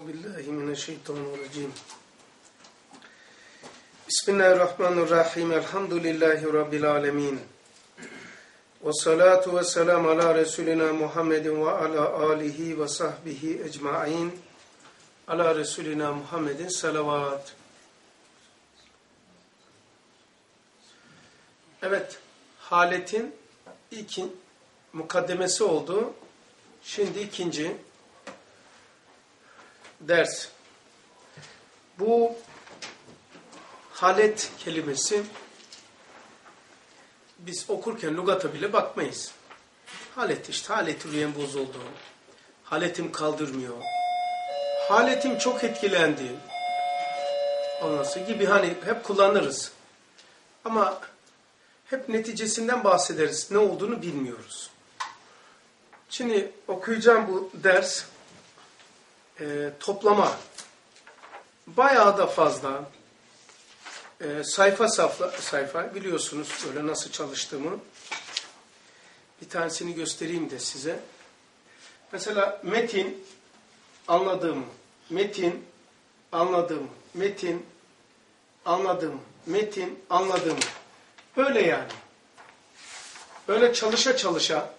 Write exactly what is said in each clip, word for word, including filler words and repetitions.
Euzubillahimineşşeytanirracim. Bismillahirrahmanirrahim. Elhamdülillahi Rabbil alemin. Ve salatu ve selamu ala Resulina Muhammedin ve ala alihi ve sahbihi ecma'in. Ala Resulina Muhammedin salavat. Evet, haletin ilk mukaddemesi oldu. Şimdi ikinci ders. Bu halet kelimesi biz okurken lügata bile bakmayız. Halet işte, halet-i rüyen bozuldu. Haletim kaldırmıyor. Haletim çok etkilendi. Olması gibi hani hep kullanırız. Ama hep neticesinden bahsederiz. Ne olduğunu bilmiyoruz. Şimdi okuyacağım bu ders e, toplama. Bayağı da fazla. E, sayfa safla, sayfa biliyorsunuz böyle nasıl çalıştığımı. Bir tanesini göstereyim de size. Mesela metin anladığım, metin anladığım, metin anladığım, metin anladığım. Böyle yani. Böyle çalışa çalışa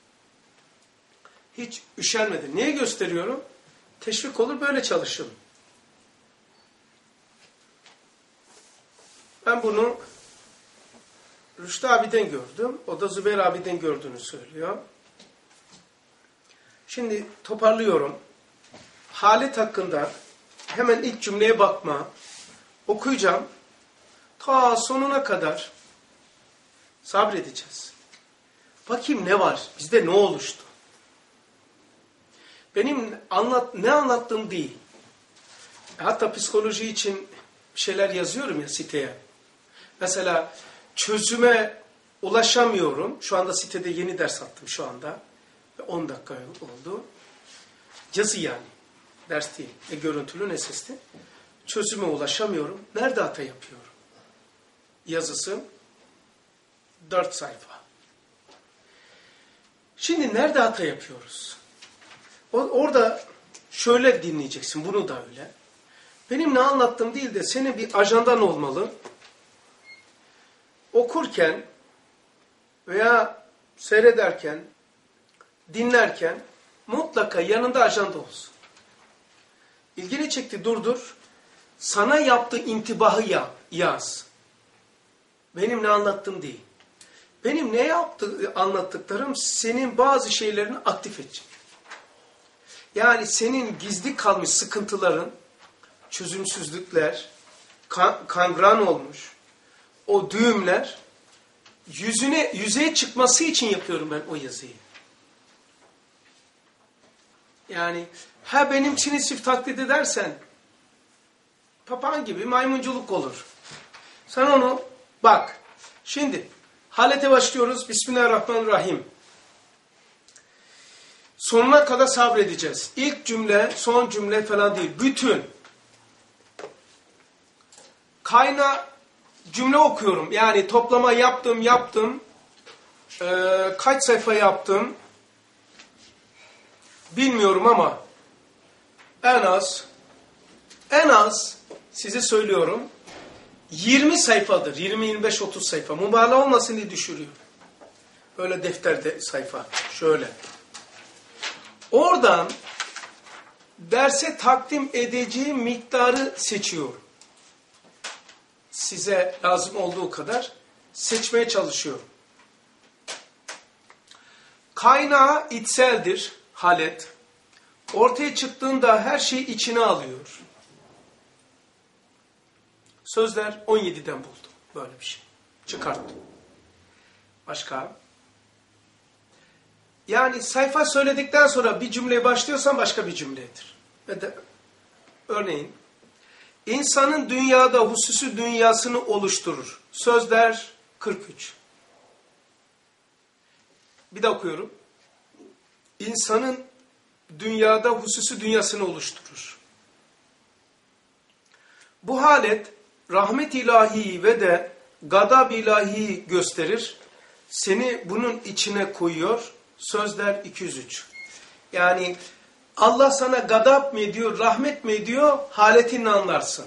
hiç üşenmedi. Niye gösteriyorum? Teşvik olur, böyle çalışın. Ben bunu Rüştü abiden gördüm. O da Zübeyir abiden gördüğünü söylüyor. Şimdi toparlıyorum. Halet hakkında hemen ilk cümleye bakma. Okuyacağım. Ta sonuna kadar sabredeceğiz. Bakayım ne var? Bizde ne oluştu? Benim anlat, ne anlattığım değil. Hatta psikoloji için bir şeyler yazıyorum ya siteye. Mesela çözüme ulaşamıyorum. Şu anda sitede yeni ders attım şu anda. on dakika oldu. Yazı yani. Ders değil. Ne görüntülü ne sesli. Çözüme ulaşamıyorum. Nerede hata yapıyorum? Yazısı dört sayfa. Şimdi nerede hata yapıyoruz? Orada şöyle dinleyeceksin. Bunu da öyle. Benim ne anlattığım değil de senin bir ajandan olmalı. Okurken veya seyrederken, dinlerken mutlaka yanında ajanda olsun. İlgini çekti, durdur. Sana yaptığı intibahı yaz. Benim ne anlattığım değil. Benim ne yaptığı, anlattıklarım senin bazı şeylerini aktif edecek. Yani senin gizli kalmış sıkıntıların, çözümsüzlükler, kan, kangren olmuş, o düğümler yüzüne, yüzeye çıkması için yapıyorum ben o yazıyı. Yani ha benimkini sırf taklit edersen papağan gibi maymunculuk olur. Sen onu bak. Şimdi halete başlıyoruz. Bismillahirrahmanirrahim. Sonuna kadar sabredeceğiz. İlk cümle, son cümle falan değil. Bütün kaynağı cümle okuyorum. Yani toplama yaptım, yaptım. Ee, kaç sayfa yaptım? Bilmiyorum ama en az en az size söylüyorum yirmi sayfadır. yirmi yirmi beş otuz sayfa. Mübalağa olmasın diye düşürüyorum. Böyle defterde sayfa. Şöyle. Oradan derse takdim edeceğim miktarı seçiyorum. Size lazım olduğu kadar seçmeye çalışıyorum. Kaynağı içseldir, halet. Ortaya çıktığında her şeyi içine alıyor. Sözler on yediden buldum. Böyle bir şey. Çıkarttım. Başka? Yani sayfa söyledikten sonra bir cümleye başlıyorsan başka bir cümledir. Ve de, örneğin, insanın dünyada hususi dünyasını oluşturur. Sözler kırk üç. Bir daha okuyorum. İnsanın dünyada hususi dünyasını oluşturur. Bu halet rahmet ilahi ve de gadab ilahi gösterir. Seni bunun içine koyuyor. Sözler iki yüz üç. Yani Allah sana gadap mı ediyor, rahmet mi ediyor, haletini anlarsın.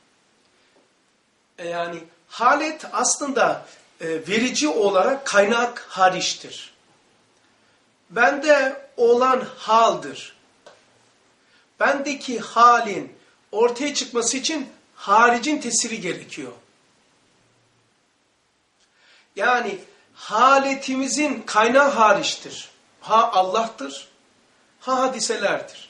E yani halet aslında e, verici olarak kaynak hariçtir. Bende olan haldir. Bendeki halin ortaya çıkması için haricin tesiri gerekiyor. Yani haletimizin kaynağı hariçtir. Ha Allah'tır, ha hadiselerdir.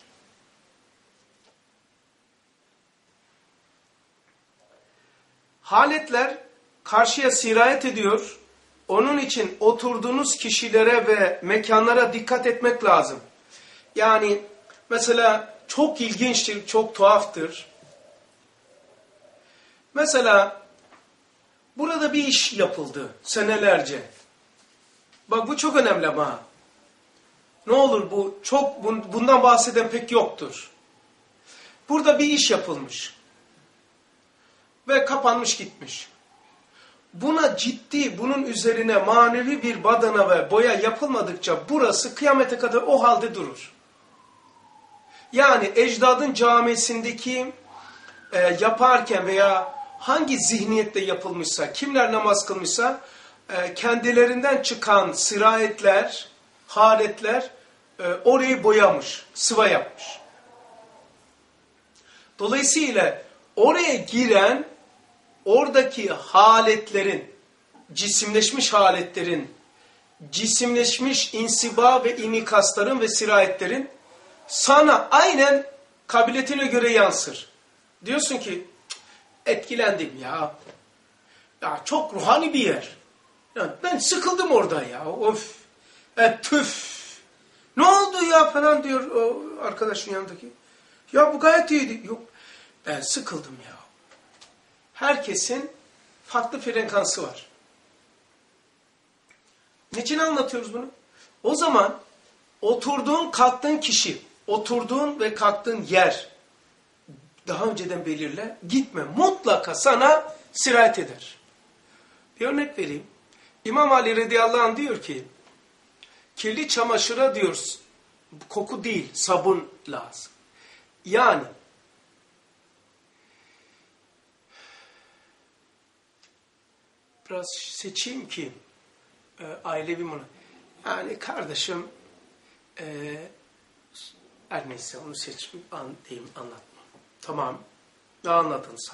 Haletler karşıya sirayet ediyor. Onun için oturduğunuz kişilere ve mekanlara dikkat etmek lazım. Yani mesela çok ilginçtir, çok tuhaftır. Mesela burada bir iş yapıldı senelerce. Bak bu çok önemli ama. Ne olur bu çok bundan bahseden pek yoktur. Burada bir iş yapılmış. Ve kapanmış gitmiş. Buna ciddi, bunun üzerine manevi bir badana ve boya yapılmadıkça burası kıyamete kadar o halde durur. Yani ecdadın camisindeki e, yaparken veya hangi zihniyette yapılmışsa, kimler namaz kılmışsa e, kendilerinden çıkan sirayetler, haletler e, orayı boyamış, sıva yapmış. Dolayısıyla oraya giren oradaki haletlerin, cisimleşmiş haletlerin, cisimleşmiş insiba ve inikasların ve sirayetlerin sana aynen kabiliyetine göre yansır. Diyorsun ki etkilendim ya. Ya çok ruhani bir yer. Ya ben sıkıldım orada ya. Of. E, tüf. Ne oldu ya falan diyor o arkadaşın yanındaki. Ya bu gayet iyiydi. Yok. Ben sıkıldım ya. Herkesin farklı frekansı var. Niçin anlatıyoruz bunu? O zaman oturduğun, kalktığın kişi, oturduğun ve kalktığın yer daha önceden belirle, gitme. Mutlaka sana sirayet eder. Bir örnek vereyim. İmam Ali radıyallahu anh diyor ki, kirli çamaşıra diyor, koku değil, sabun lazım. Yani, biraz seçeyim ki, e, ailevi bunu. Yani kardeşim, e, her neyse onu seç, an, diyeyim, anlatma. Tamam, ne anladınsa.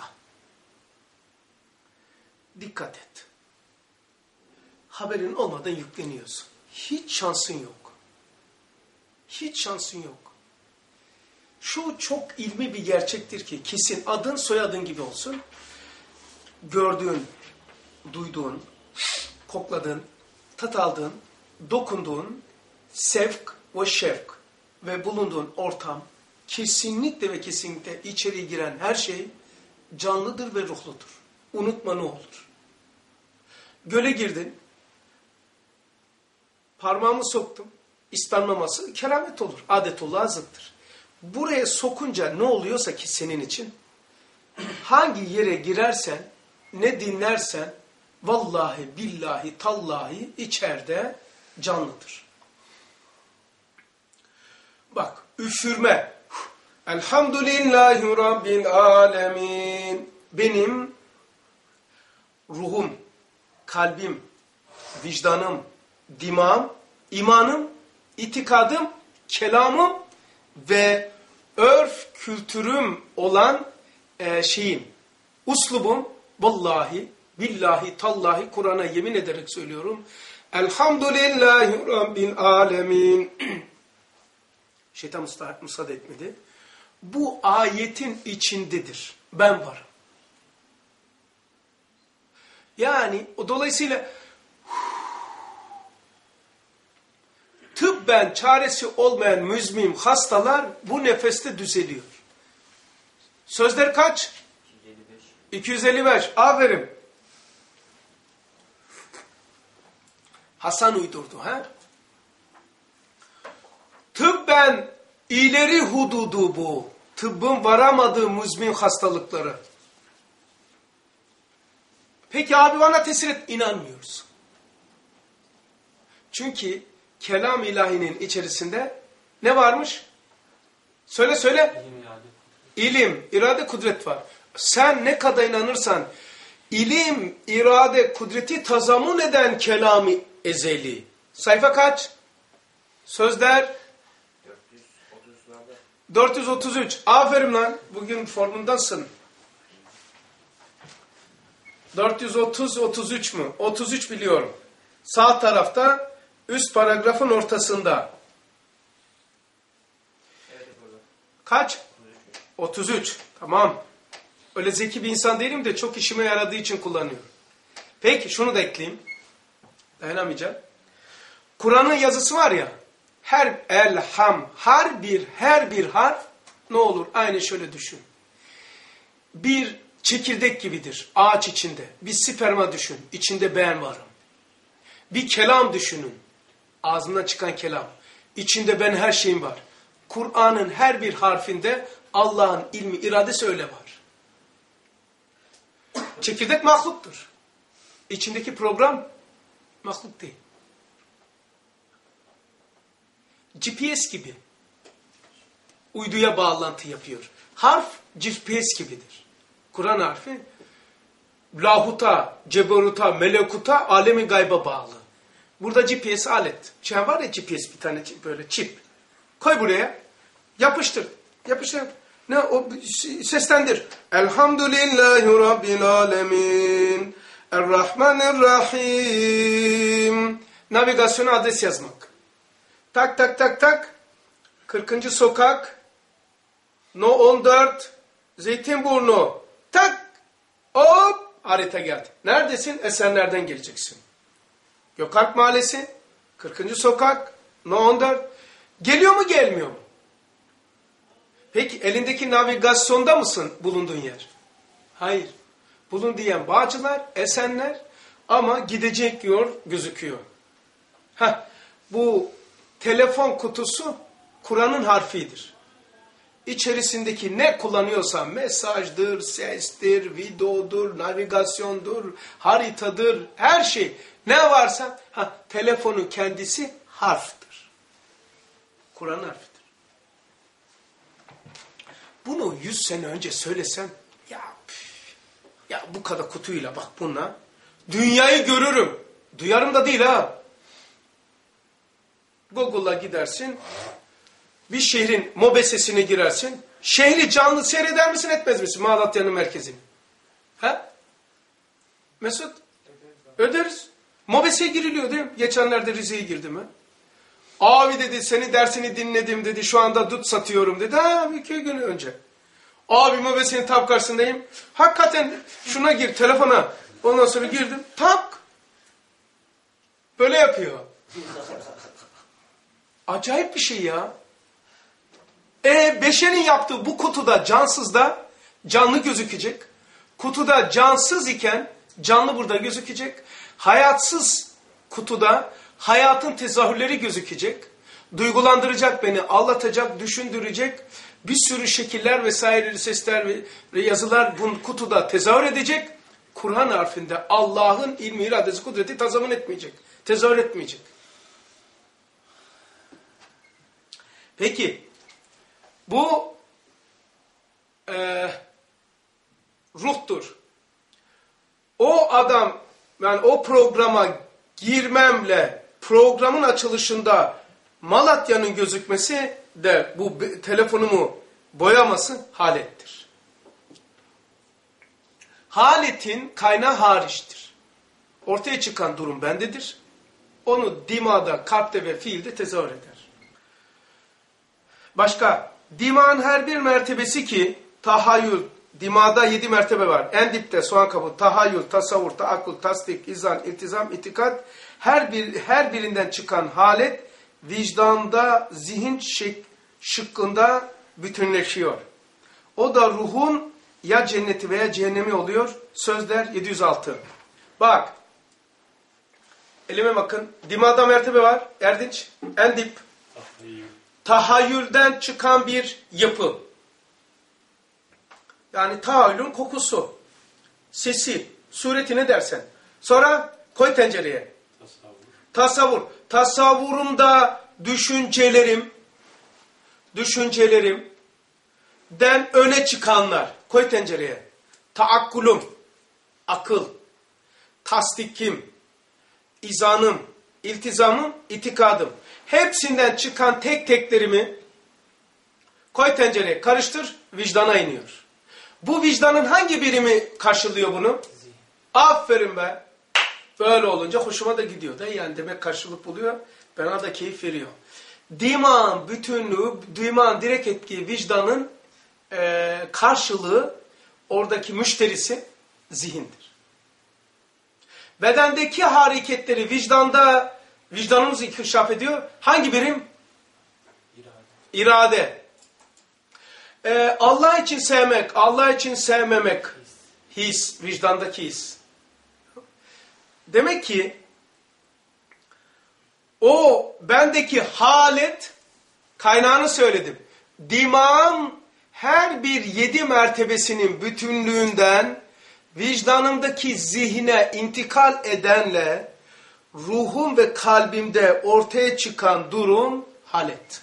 Dikkat et. Haberin olmadan yükleniyorsun. Hiç şansın yok. Hiç şansın yok. Şu çok ilmi bir gerçektir ki kesin adın soyadın gibi olsun. Gördüğün, duyduğun, kokladığın, tat aldığın, dokunduğun sevk ve şevk ve bulunduğun ortam kesinlikle ve kesinlikle içeri giren her şey canlıdır ve ruhludur. Unutma ne olur. Göle girdin, parmağımı soktum, islanmaması keramet olur, adetullah zıttır. Buraya sokunca ne oluyorsa ki senin için, hangi yere girersen, ne dinlersen, vallahi, billahi, tallahi içeride canlıdır. Bak, üfürme. Elhamdülillahi Rabbil alemin. Benim ruhum, kalbim, vicdanım, dimağım, imanım, itikadım, kelamım ve örf kültürüm olan e, şeyim, uslubum, vallahi, billahi, tallahi, Kur'an'a yemin ederek söylüyorum. Elhamdülillahi Rabbil alemin. Şeytan müsaade etmedi. Bu ayetin içindedir. Ben varım. Yani dolayısıyla tıbben çaresi olmayan müzmin hastalar bu nefeste düzeliyor. Sözler kaç? iki yüz elli beş. Aferin. Hasan uydurdu. Ha? Tıbben ileri hududu bu. Tıbbın varamadığı müzmin hastalıkları. Peki abi bana tesir et. İnanmıyoruz. Çünkü kelam ilahinin içerisinde ne varmış? Söyle söyle. İlim, irade. İlim, irade, kudret var. Sen ne kadar inanırsan ilim, irade, kudreti tazamun eden kelam-ı ezeli. Sayfa kaç? Sözler dört yüz otuz üç. Aferin lan. Bugün formundasın. dört yüz otuz otuz üç mü? otuz üç biliyorum. Sağ tarafta üst paragrafın ortasında. Kaç? otuz üç. Tamam. Öyle zeki bir insan değilim de çok işime yaradığı için kullanıyorum. Peki şunu da ekleyeyim. Dayanamayacağım. Kur'an'ın yazısı var ya. Her elham, her bir her bir harf ne olur? Aynı şöyle düşün. Bir çekirdek gibidir ağaç içinde. Bir sperma düşün. İçinde ben varım. Bir kelam düşünün. Ağzından çıkan kelam. İçinde ben her şeyim var. Kur'an'ın her bir harfinde Allah'ın ilmi, iradesi öyle var. Çekirdek mahluktur. İçindeki program mahluk değil. G P S gibi. Uyduya bağlantı yapıyor. Harf G P S gibidir. Kur'an harfi lahuta, ceberuta, melekuta, alemi gayba bağlı. Burada G P S alet. Şey var ya G P S bir tane böyle çip. Koy buraya. Yapıştır. Yapıştır. Ne o seslendir. Elhamdülillahi Rabbil alemin. Errahmanirrahim. Navigasyona adres yazmak. Tak tak tak tak. kırkıncı sokak. No on dört. Zeytinburnu. Tak. Hop. Harita geldi. Neredesin? Esenler'den geleceksin. Gökalp Mahallesi. kırkıncı sokak. No on dört. Geliyor mu gelmiyor mu? Peki elindeki navigasyonda mısın bulunduğun yer? Hayır. Bulun diyen Bağcılar, Esenler ama gidecek yol gözüküyor. Heh, bu telefon kutusu Kur'an'ın harfidir. İçerisindeki ne kullanıyorsan mesajdır, sestir, videodur, navigasyondur, haritadır, her şey ne varsa ha, telefonun kendisi harftir. Kur'an harfidir. Bunu yüz sene önce söylesem ya püf, ya bu kadar kutuyla bak bununla dünyayı görürüm. Duyarım da değil ha. Google'a gidersin. Bir şehrin mobesesine girersin. Şehri canlı seyreder misin etmez misin? Malatya'nın merkezini. Ha? Mesut? Öderiz. Mobeseye giriliyor değil mi? Geçenlerde Rize'ye girdim ha. Abi dedi seni dersini dinledim dedi. Şu anda dut satıyorum dedi. Ha iki gün önce. Abi mobesenin tam karşısındayım. Hakikaten şuna gir telefona. Ondan sonra girdim. Tak. Böyle yapıyor. Acayip bir şey ya. E beşerin yaptığı bu kutuda cansızda canlı gözükecek. Kutuda cansız iken canlı burada gözükecek. Hayatsız kutuda hayatın tezahürleri gözükecek. Duygulandıracak beni, anlatacak, düşündürecek. Bir sürü şekiller vesaire sesler ve yazılar bu kutuda tezahür edecek. Kur'an harfinde Allah'ın ilmi, iradesi, kudreti tazamun etmeyecek. Tezahür etmeyecek. Peki bu e, ruhtur. O adam yani o programa girmemle programın açılışında Malatya'nın gözükmesi de bu telefonumu boyaması halettir. Haletin kaynağı hariçtir. Ortaya çıkan durum bendedir. Onu dimada, kalpte ve fiilde tezahür eder. Başka, dimağın her bir mertebesi ki tahayyül, dimada yedi mertebe var. En dipte soğan kabuğu, tahayyül, tasavvur, taakkul, tasdik, izan, iltizam, itikat. Her bir her birinden çıkan halet vicdanda, zihin şık, şıkkında bütünleşiyor. O da ruhun ya cenneti veya cehennemi oluyor. Sözler yedi yüz altı. Bak. Elime bakın. Dimada mertebe var. Erdinç. En dip. Tahayyülden çıkan bir yapı. Yani tahayyülün kokusu. Sesi. Sureti ne dersen. Sonra koy tencereye. Tasavvur. Tasavvur. Tasavvurumda düşüncelerim, düşüncelerim, den öne çıkanlar. Koy tencereye. Taakkulum, akıl. Tasdikim, izanım, iltizamım, itikadım. Hepsinden çıkan tek teklerimi koy tencereye, karıştır, vicdana iniyor. Bu vicdanın hangi birimi karşılıyor bunu? Aferin be. Böyle olunca hoşuma da gidiyor da yani demek karşılık buluyor. Bana da keyif veriyor. Diman bütünlüğü, diman direkt etki vicdanın e, karşılığı, oradaki müşterisi zihindir. Bedendeki hareketleri vicdanda, vicdanımız inkişaf ediyor. Hangi birim? İrade. İrade. Ee, Allah için sevmek, Allah için sevmemek. His. His, vicdandaki his. Demek ki o bendeki halet, kaynağını söyledim. Dimağın her bir yedi mertebesinin bütünlüğünden vicdanımdaki zihne intikal edenle ruhum ve kalbimde ortaya çıkan durum halet.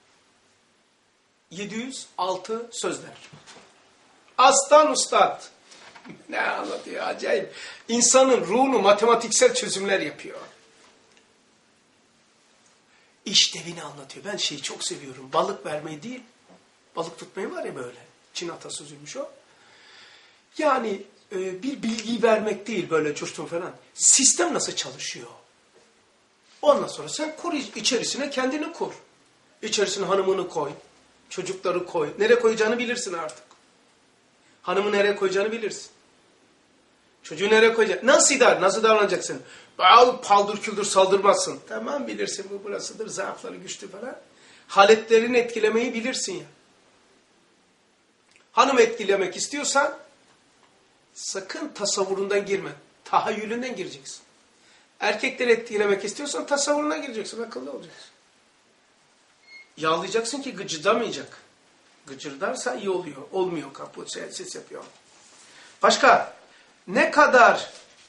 yedi yüz altı sözler. Aslan Ustad. Ne anlatıyor acayip. İnsanın ruhunu matematiksel çözümler yapıyor. İşlevini anlatıyor. Ben şeyi çok seviyorum. Balık vermeyi değil. Balık tutmayı var ya böyle. Çin atasözüymüş o. Yani e, bir bilgiyi vermek değil böyle coştun falan. Sistem nasıl çalışıyor? Ondan sonra sen kur içerisine kendini kur. İçerisine hanımını koy. Çocukları koy. Nereye koyacağını bilirsin artık. Hanımı nereye koyacağını bilirsin. Çocuğu nereye koyacaksın? Nasıl idare? Nasıl davranacaksın? Al, paldır küldür saldırmazsın. Tamam bilirsin bu burasıdır. Zaafları güçlü falan. Haletlerini etkilemeyi bilirsin ya. Hanım etkilemek istiyorsan sakın tasavvurundan girme. Tahayyülünden gireceksin. Erkekleri etkilemek istiyorsan tasavvuruna gireceksin. Akıllı olacaksın. Yağlayacaksın ki gıcırdamayacak. Gıcırdarsa iyi oluyor. Olmuyor. Kaput ses yapıyor. Başka? Ne kadar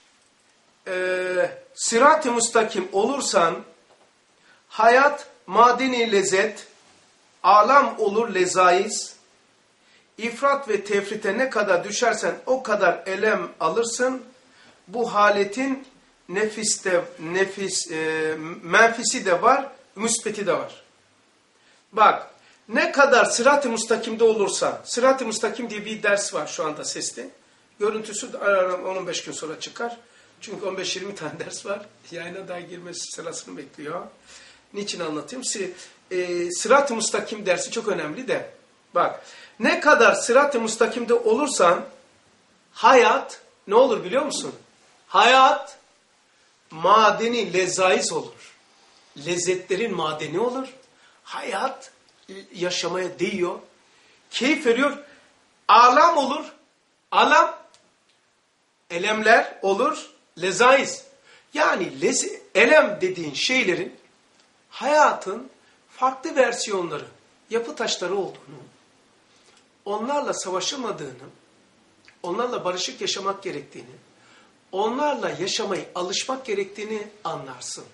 e, sırat-ı müstakim olursan hayat madeni lezzet, alam olur lezaiz, ifrat ve tefrite ne kadar düşersen o kadar elem alırsın. Bu haletin nefiste, nefis, e, menfisi de var, müsbeti de var. Bak, ne kadar sırat-ı müstakimde olursa, sırat-ı müstakim diye bir ders var şu anda seste. Görüntüsü de on on beş gün sonra çıkar. Çünkü on beş yirmi tane ders var. Yayına daha girmesi sırasını bekliyor. Niçin anlatayım? E, sırat-ı müstakim dersi çok önemli de. Bak, ne kadar sırat-ı müstakimde olursan hayat ne olur biliyor musun? Hayat madeni lezaiz olur. Lezzetlerin madeni olur. Hayat yaşamaya değiyor. Keyif veriyor. Alam olur. Alam elemler olur. Lezaiz. Yani lez, elem dediğin şeylerin hayatın farklı versiyonları, yapı taşları olduğunu, onlarla savaşılmadığını, onlarla barışık yaşamak gerektiğini, onlarla yaşamayı alışmak gerektiğini anlarsın.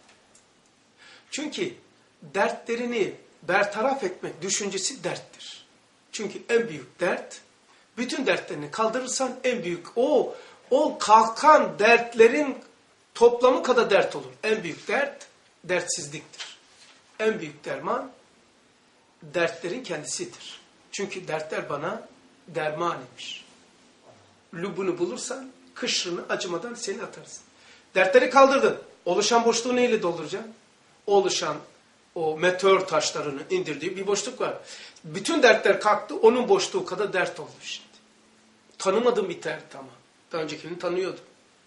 Çünkü dertlerini bertaraf etmek düşüncesi derttir. Çünkü en büyük dert, bütün dertlerini kaldırırsan en büyük o, o kalkan dertlerin toplamı kadar dert olur. En büyük dert, dertsizliktir. En büyük derman, dertlerin kendisidir. Çünkü dertler bana derman imiş. Lübunu bulursan, kışrını acımadan seni atarsın. Dertleri kaldırdın. Oluşan boşluğu neyle dolduracaksın? Oluşan o meteor taşlarını indirdiği bir boşluk var. Bütün dertler kalktı, onun boşluğu kadar dert oldu şimdi. Tanımadığım bir dert ama. Daha öncekini tanıyordum.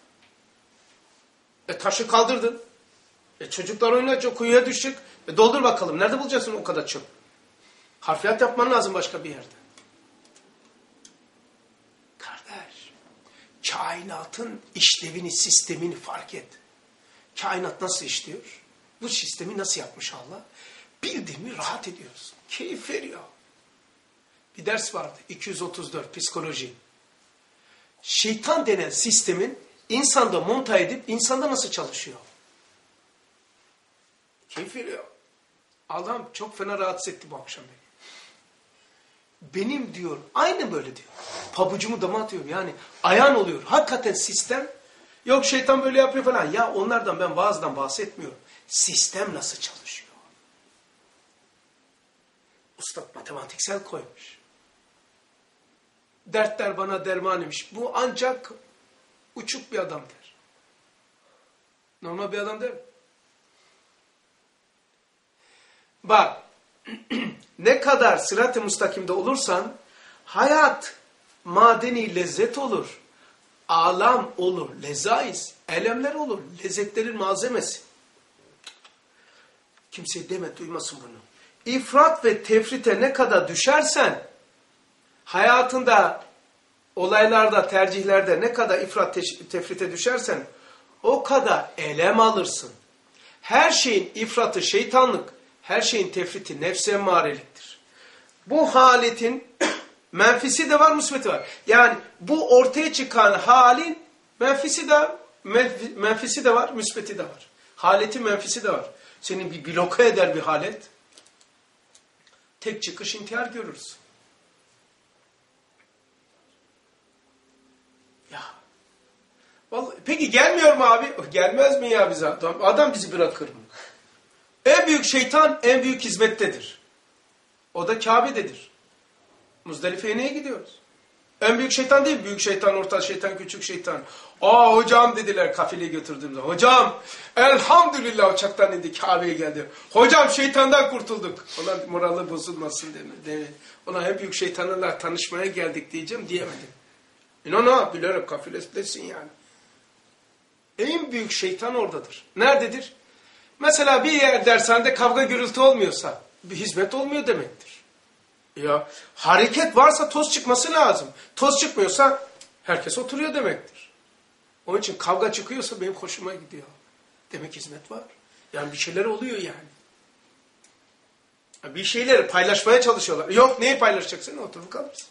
E taşı kaldırdın. E çocuklar oynayacak, kuyuya düşecek. E doldur bakalım. Nerede bulacaksın o kadar çöp? Harfiyat yapman lazım başka bir yerde. Kardeş, kainatın işlevini, sistemini fark et. Kainat nasıl işliyor? Bu sistemi nasıl yapmış Allah? Bildiğin mi rahat ediyoruz. Keyif veriyor. Bir ders vardı. iki yüz otuz dört psikoloji. Şeytan denen sistemin insanda monta edip insanda nasıl çalışıyor? Keyif veriyor. Allah'ım çok fena rahatsız etti bu akşam beni. Benim diyor, aynı böyle diyor. Pabucumu dama atıyorum yani ayağın oluyor. Hakikaten sistem, yok şeytan böyle yapıyor falan. Ya onlardan ben bazıdan bahsetmiyorum. Sistem nasıl çalışıyor? Ustad matematiksel koymuş. Dertler bana derman imiş. Bu ancak uçuk bir adam der. Normal bir adam der mi? Bak, ne kadar sırat-ı müstakimde olursan, hayat madeni lezzet olur, alam olur, lezaiz, elemler olur, lezzetlerin malzemesi. Kimse deme, duymasın bunu. İfrat ve tefrite ne kadar düşersen, hayatında, olaylarda, tercihlerde ne kadar ifrat tefrite düşersen, o kadar elem alırsın. Her şeyin ifratı şeytanlık, her şeyin tefriti nefs-i emmareliktir. Bu haletin menfisi de var, müsbeti var. Yani bu ortaya çıkan halin menfisi de, menfisi de var, müsbeti de var. Haletin menfisi de var. Seni bir bloke eder bir halet. Tek çıkış intihar görürüz. Ya. Vallahi, peki gelmiyor mu abi? Gelmez mi ya bize adam? Adam bizi bırakır mı? En büyük şeytan en büyük hizmettedir. O da Kabe'dedir. Muzdalife'ye neye gidiyoruz? En büyük şeytan değil, büyük şeytan, orta şeytan, küçük şeytan. Aa hocam dediler kafileyi götürdüğümde. Hocam elhamdülillah uçaktan indik Kabe'ye geldi. Hocam şeytandan kurtulduk. Ona morali bozulmasın deme. Ona en büyük şeytanlarla tanışmaya geldik diyeceğim diyemedim. İnanın bilerek kafilesin yani. En büyük şeytan oradadır. Nerededir? Mesela bir yer dershanede kavga gürültü olmuyorsa bir hizmet olmuyor demektir. Ya hareket varsa toz çıkması lazım. Toz çıkmıyorsa herkes oturuyor demektir. Onun için kavga çıkıyorsa benim hoşuma gidiyor. Demek hizmet var. Yani bir şeyler oluyor yani. Bir şeyleri paylaşmaya çalışıyorlar. Yok neyi paylaşacaksın? Oturup kalırsın.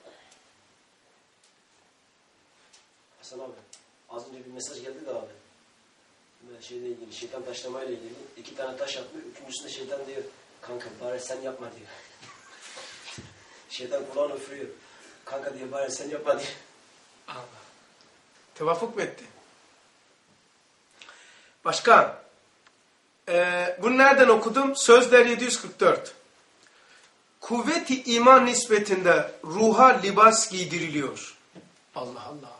Hasan abi az önce bir mesaj geldi de abi. Şeyle ilgili, şeytan taşlamayla ilgili iki tane taş atmıyor. Üçüncüsünde şeytan diyor, kanka bari sen yapma diyor. Şeytan kulağını üfürüyor. Kanka diyor, bari sen yapma diyor. Allah. Tevafuk mu etti? Başka. Ee, bunu nereden okudum? Sözler yedi yüz kırk dört. Kuvvet-i iman nispetinde ruha libas giydiriliyor. Allah Allah.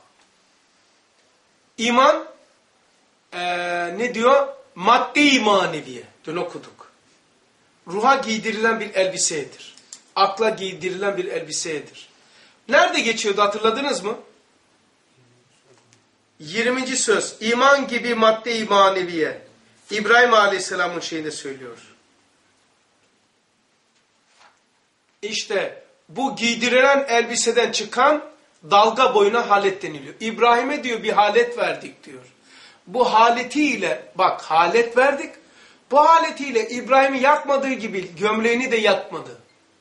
İman Ee, ne diyor? Madde-i maneviye. Dün okuduk. Ruha giydirilen bir elbisedir. Akla giydirilen bir elbisedir. Nerede geçiyordu hatırladınız mı? yirminci söz. İman gibi madde-i maneviye. İbrahim Aleyhisselam'ın şeyinde söylüyor. İşte bu giydirilen elbiseden çıkan dalga boyuna halet deniliyor. İbrahim'e diyor bir halet verdik diyor. Bu haletiyle bak halet verdik. Bu haletiyle İbrahim'i yakmadığı gibi gömleğini de yakmadı.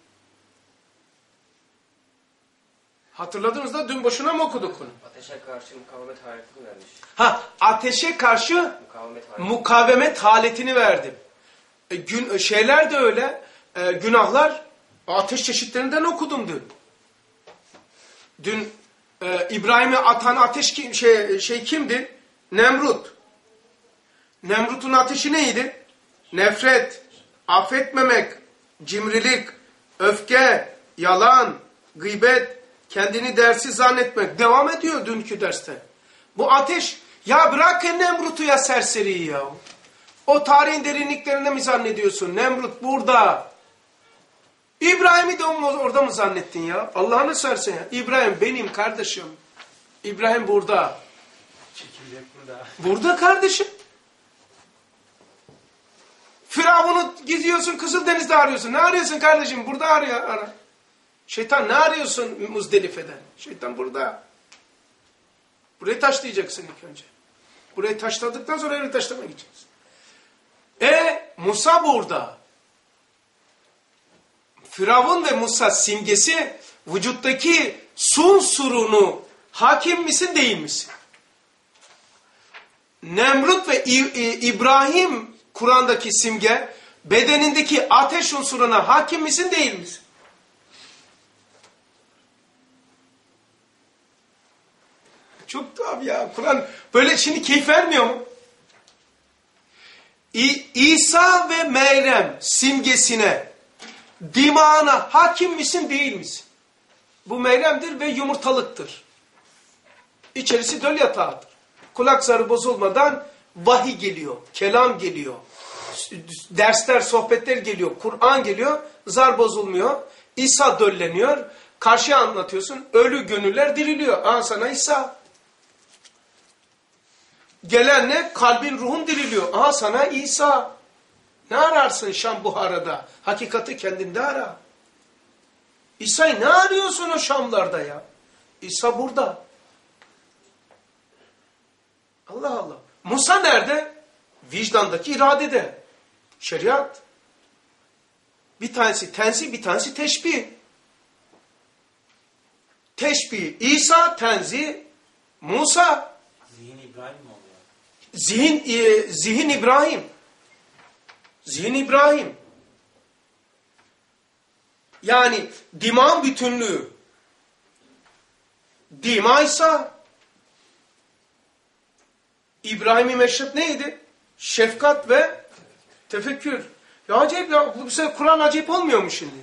Hatırladınız da dün boşuna mı okuduk onu? Ateşe karşı mukavemet haletini vermiş. Ha ateşe karşı mukavemet, haleti. mukavemet haletini verdim. E, gün, şeyler de öyle. E, günahlar ateş çeşitlerinden okudum dün. Dün e, İbrahim'i atan ateş kim, şey, şey kimdi? Nemrut. Nemrut'un ateşi neydi? Nefret, affetmemek, cimrilik, öfke, yalan, gıybet, kendini değersiz zannetmek. Devam ediyor dünkü derste. Bu ateş, ya bırakın Nemrut'u ya serseriyi ya. O tarihin derinliklerinde mi zannediyorsun? Nemrut burada. İbrahim'i de orada mı zannettin ya? Allah'ını sersen ya. İbrahim benim kardeşim. İbrahim burada. Çekilecek burada. Burada kardeşim. Firavun'u gidiyorsun Kızıldeniz'de arıyorsun. Ne arıyorsun kardeşim? Burada arıyor. Ara. Şeytan ne arıyorsun Muzdelife'den? Şeytan burada. Burayı taşlayacaksın ilk önce. Burayı taşladıktan sonra yeri taşlamaya gideceksin. E Musa burada. Firavun ve Musa simgesi vücuttaki sun surunu hakim misin değil misin? Nemrut ve İbrahim Kur'an'daki simge bedenindeki ateş unsuruna hakim misin değil misin? Çok tuhaf ya. Kur'an böyle şimdi keyif vermiyor mu? İ İsa ve Meryem simgesine, dimağına hakim misin değil misin? Bu Meryem'dir ve yumurtalıktır. İçerisi döl yatağıdır. Kulak zarı bozulmadan vahiy geliyor, kelam geliyor, dersler, sohbetler geliyor, Kur'an geliyor, zar bozulmuyor, İsa dölleniyor, karşıya anlatıyorsun, ölü gönüller diriliyor. Aa sana İsa. Gelen ne? Kalbin, ruhun diriliyor. Aha sana İsa. Ne ararsın Şam Buhara'da? Hakikati kendinde ara. İsa'yı ne arıyorsun o Şamlarda ya? İsa burada. Allah Allah. Musa nerede? Vicdandaki iradede. Şeriat. Bir tanesi tenzih, bir tanesi teşbih. Teşbih İsa, tenzih Musa. Zihin İbrahim mi oluyor? Zihin, e, zihin İbrahim. Zihin İbrahim. Yani dimağın bütünlüğü. Dima İsa. İbrahim-i Meşrep neydi? Şefkat ve tefekkür. Ya acayip ya. Bu sefer Kur'an acayip olmuyor mu şimdi?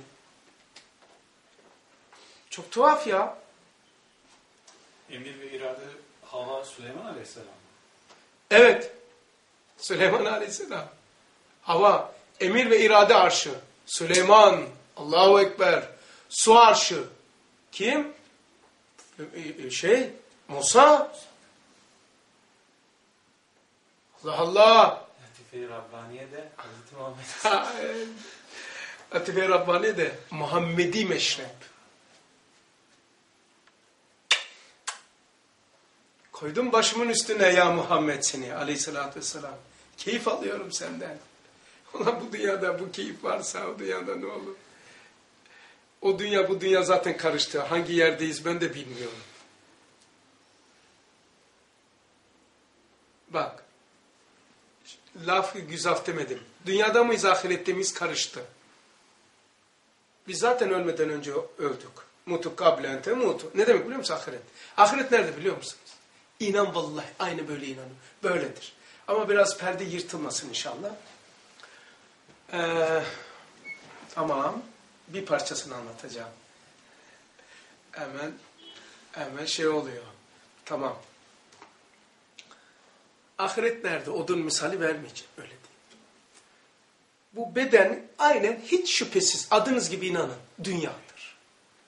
Çok tuhaf ya. Emir ve irade Hava Süleyman Aleyhisselam. Evet. Süleyman Aleyhisselam. Hava. Emir ve irade arşı. Süleyman. Allahu Ekber. Su arşı. Kim? Şey. Musa. Allah Allah. Latife-i Rabbaniye de Hazreti Muhammed. Latife-i Rabbaniye de Muhammedi Meşrep. Koydum başımın üstüne ya Muhammed seni aleyhissalatü vesselam. Keyif alıyorum senden. Ulan bu dünyada bu keyif varsa o dünyada ne olur? O dünya bu dünya zaten karıştı. Hangi yerdeyiz ben de bilmiyorum. Bak. Lafı güzaf demedim. Dünyada mıyız ahirette miyiz karıştı. Biz zaten ölmeden önce öldük. Mutu kablente mutu. Ne demek biliyor musun ahiret? Ahiret nerede biliyor musunuz? İnan vallahi aynı böyle inanın. Böyledir. Ama biraz perde yırtılmasın inşallah. Ee, tamam. Bir parçasını anlatacağım. Hemen hemen şey oluyor. Tamam. Ahiret nerede? Odun misali vermeyeceğim. Öyle değil. Bu beden aynen hiç şüphesiz adınız gibi inanın. Dünyadır.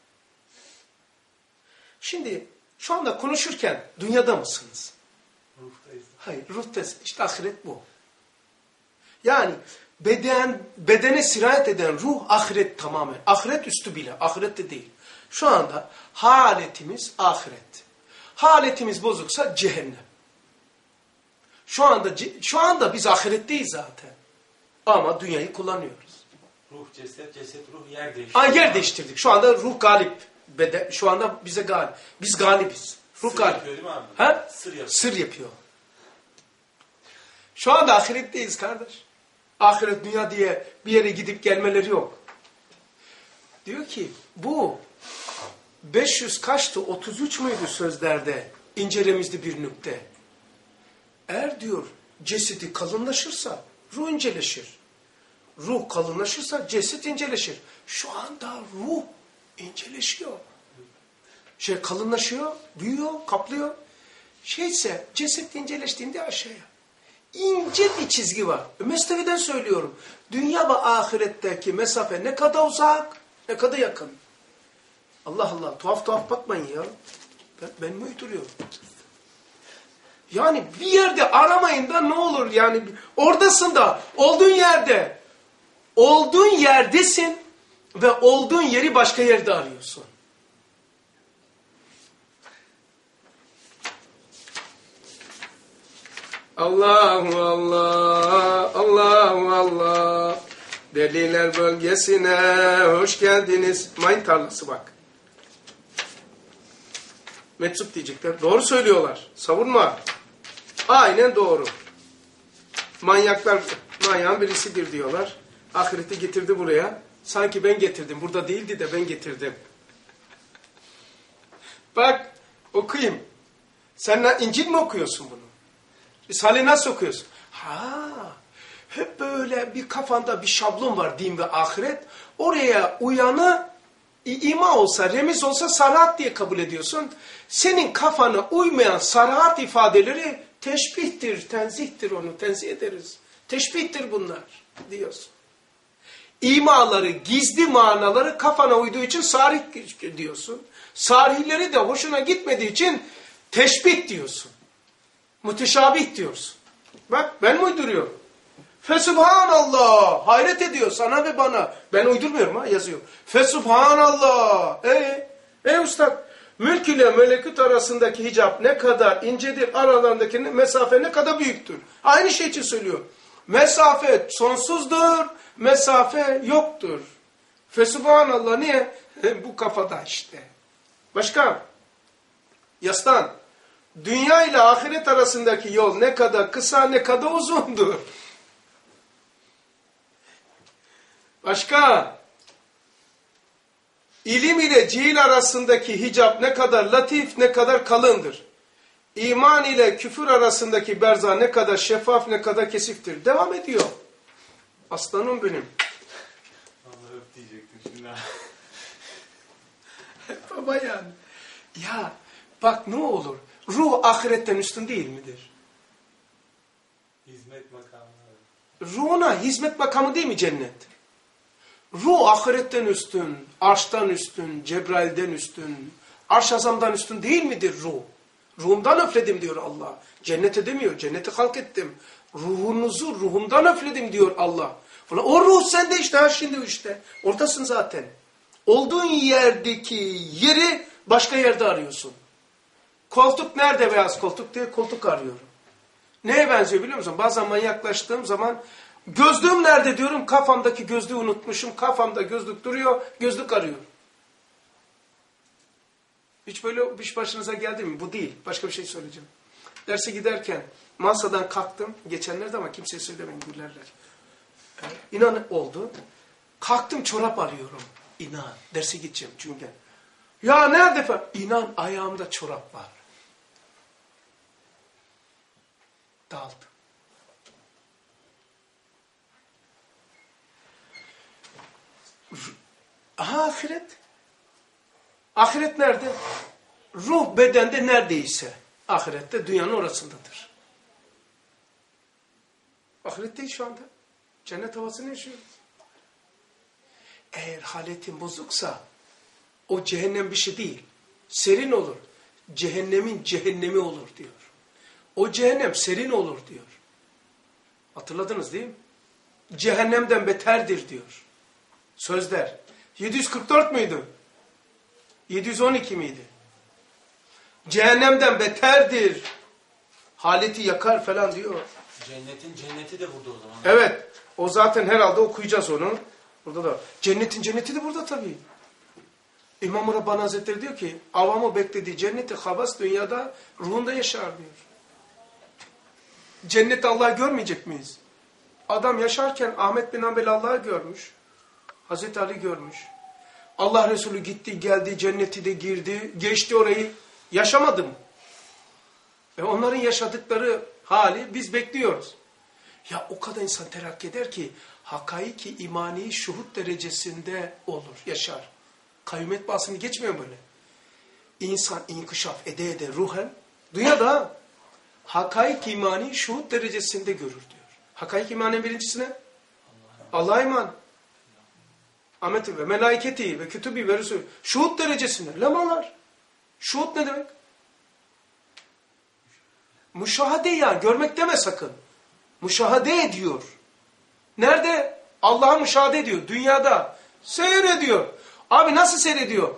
Şimdi şu anda konuşurken dünyada mısınız? Ruhtayız. Hayır, ruhtayız. İşte ahiret bu. Yani beden, bedene sirayet eden ruh ahiret tamamen. Ahiret üstü bile. Ahirette değil. Şu anda haletimiz ahiret. Haletimiz bozuksa cehennem. Şu anda şu anda biz ahiretteyiz zaten. Ama dünyayı kullanıyoruz. Ruh ceset, ceset ruh yer değiştirdik. Ay yer değiştirdik. Şu anda ruh galip. Beden, şu anda bize galip. Biz galibiz. Ruh Sır galip. yapıyor değil mi abi? Ha? Sır yapıyor. Sır yapıyor. Şu anda ahiretteyiz kardeş. Ahiret dünya diye bir yere gidip gelmeleri yok. Diyor ki bu beş yüz kaçtı? otuz üç müydü sözlerde? İncelemizde bir nükte. Eğer diyor cesedi kalınlaşırsa ruh inceleşir. Ruh kalınlaşırsa ceset inceleşir. Şu anda ruh inceleşiyor. Şey kalınlaşıyor, büyüyor, kaplıyor. Şeyse ceset inceleştiğinde aşağıya. İnce bir çizgi var. Mesnevi'den söylüyorum. Dünya ve ahiretteki mesafe ne kadar uzak, ne kadar yakın. Allah Allah, tuhaf tuhaf bakmayın ya. Ben, ben mi uyduruyorum? Yani bir yerde aramayın da ne olur yani oradasın da olduğun yerde olduğun yerdesin ve olduğun yeri başka yerde arıyorsun. Allahu Allah, Allahu Allah. Deliler bölgesine hoş geldiniz. Mayın tarlası bak. Meczup diyecekler. Doğru söylüyorlar. Savunma. Aynen doğru. Manyaklar manyağın birisidir diyorlar. Ahireti getirdi buraya. Sanki ben getirdim. Burada değildi de ben getirdim. Bak okuyayım. Sen İncil mi okuyorsun bunu? Risale-i nasıl okuyorsun? Ha, hep böyle bir kafanda bir şablon var, din ve ahiret. Oraya uyanı ima olsa, remiz olsa sarahat diye kabul ediyorsun. Senin kafana uymayan sarahat ifadeleri teşbihtir, tenzihtir, onu tenzih ederiz. Teşbihtir bunlar diyorsun. İmaları, gizli manaları kafana uyduğu için sarih diyorsun. Sarihleri de hoşuna gitmediği için teşbih diyorsun. Müteşabih diyorsun. Bak ben mi uyduruyorum? Fesubhanallah. Hayret ediyor sana ve bana. Ben uydurmuyorum ha, yazıyor. Fesubhanallah. Ey, ey ustad. Mülk ile melekut arasındaki hicap ne kadar incedir, aralarındaki mesafe ne kadar büyüktür. Aynı şey için söylüyor. Mesafe sonsuzdur, mesafe yoktur. Fesubhanallah niye? Bu kafada işte. Başka? Yastan. Dünya ile ahiret arasındaki yol ne kadar kısa ne kadar uzundur. Başka? İlim ile cihil arasındaki hicap ne kadar latif ne kadar kalındır. İman ile küfür arasındaki berza ne kadar şeffaf ne kadar kesiftir. Devam ediyor. Aslanım benim. Vallahi öp diyecektim şimdi. Baba yani. Ya bak ne olur. Ruh ahiretten üstün değil midir? Hizmet makamı. Ruhuna hizmet makamı değil mi cennet? Ruh ahiretten üstün, arştan üstün, Cebrail'den üstün, arş azamdan üstün değil midir ruh? Ruhumdan öfledim diyor Allah. Cennete demiyor, cenneti halk ettim. Ruhunuzu ruhumdan öfledim diyor Allah. O ruh sende işte, ha şimdi işte. Oradasın zaten. Olduğun yerdeki yeri başka yerde arıyorsun. Koltuk nerede beyaz koltuk diye koltuk arıyorum. Neye benziyor biliyor musun? Bazen manyaklaştığım zaman gözlüğüm nerede diyorum, kafamdaki gözlüğü unutmuşum. Kafamda gözlük duruyor, gözlük arıyorum. Hiç böyle hiç başınıza geldi mi? Bu değil. Başka bir şey söyleyeceğim. Derse giderken masadan kalktım. Geçenlerde ama kimseye söylemeyin, gülerler. Evet, inan oldu. Kalktım, çorap arıyorum. İnan. Derse gideceğim çünkü. Ya nerede falan? İnan ayağımda çorap var. Daldım. Aha ahiret. Ahiret nerede? Ruh bedende neredeyse. Ahirette dünyanın orasındadır. Ahiretteyiz şu anda. Cennet havasını yaşıyoruz. Eğer haletin bozuksa o cehennem bir şey değil. Serin olur. Cehennemin cehennemi olur diyor. O cehennem serin olur diyor. Hatırladınız değil mi? Cehennemden beterdir diyor. Sözler. yedi yüz kırk dört müydü? yedi yüz on iki miydi? Cehennemden beterdir. Haleti yakar falan diyor. Cennetin cenneti de burada o zaman. Evet. O zaten herhalde okuyacağız onu. Burada da. Cennetin cenneti de burada tabii. İmam-ı Rabbani Hazretleri diyor ki avamı beklediği cenneti havas dünyada ruhunda yaşar diyor. Cennette Allah'ı görmeyecek miyiz? Adam yaşarken Ahmet bin Hanbel Allah'ı görmüş. Hazreti Ali görmüş. Allah Resulü gitti geldi, cenneti de girdi, geçti orayı. Yaşamadı mı? E onların yaşadıkları hali biz bekliyoruz. Ya o kadar insan terakki eder ki hakaiki imani şuhud derecesinde olur, yaşar. Kıymet bahsini geçmiyor böyle. İnsan inkişaf ede ede ruhen dünyada hakaik imani şuhud derecesinde görür diyor. Hakaik imanın birincisine Allah'a iman. Ahmet ve melaiketi ve kütübi ve resulü. Şuhud derecesinde. Lemalar. Şuhud ne demek? Müşahede ya. Görmek deme sakın. Müşahede ediyor. Nerede? Allah'ı müşahede ediyor. Dünyada. Seyrediyor. Abi nasıl seyrediyor?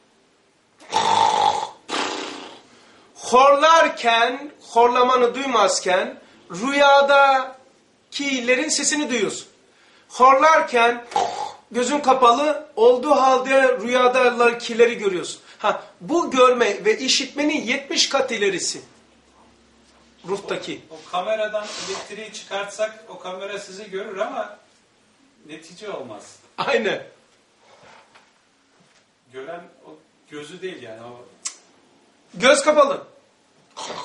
Horlarken, horlamanı duymazken rüyadakilerin sesini duyuyorsun. Horlarken gözün kapalı olduğu halde rüyadakileri görüyorsun. Ha, bu görme ve işitmenin yetmiş kat ilerisi. Ruhtaki. O, o kameradan elektriği çıkartsak o kamera sizi görür ama netice olmaz. Aynen. Gören o gözü değil yani. O... Göz kapalı.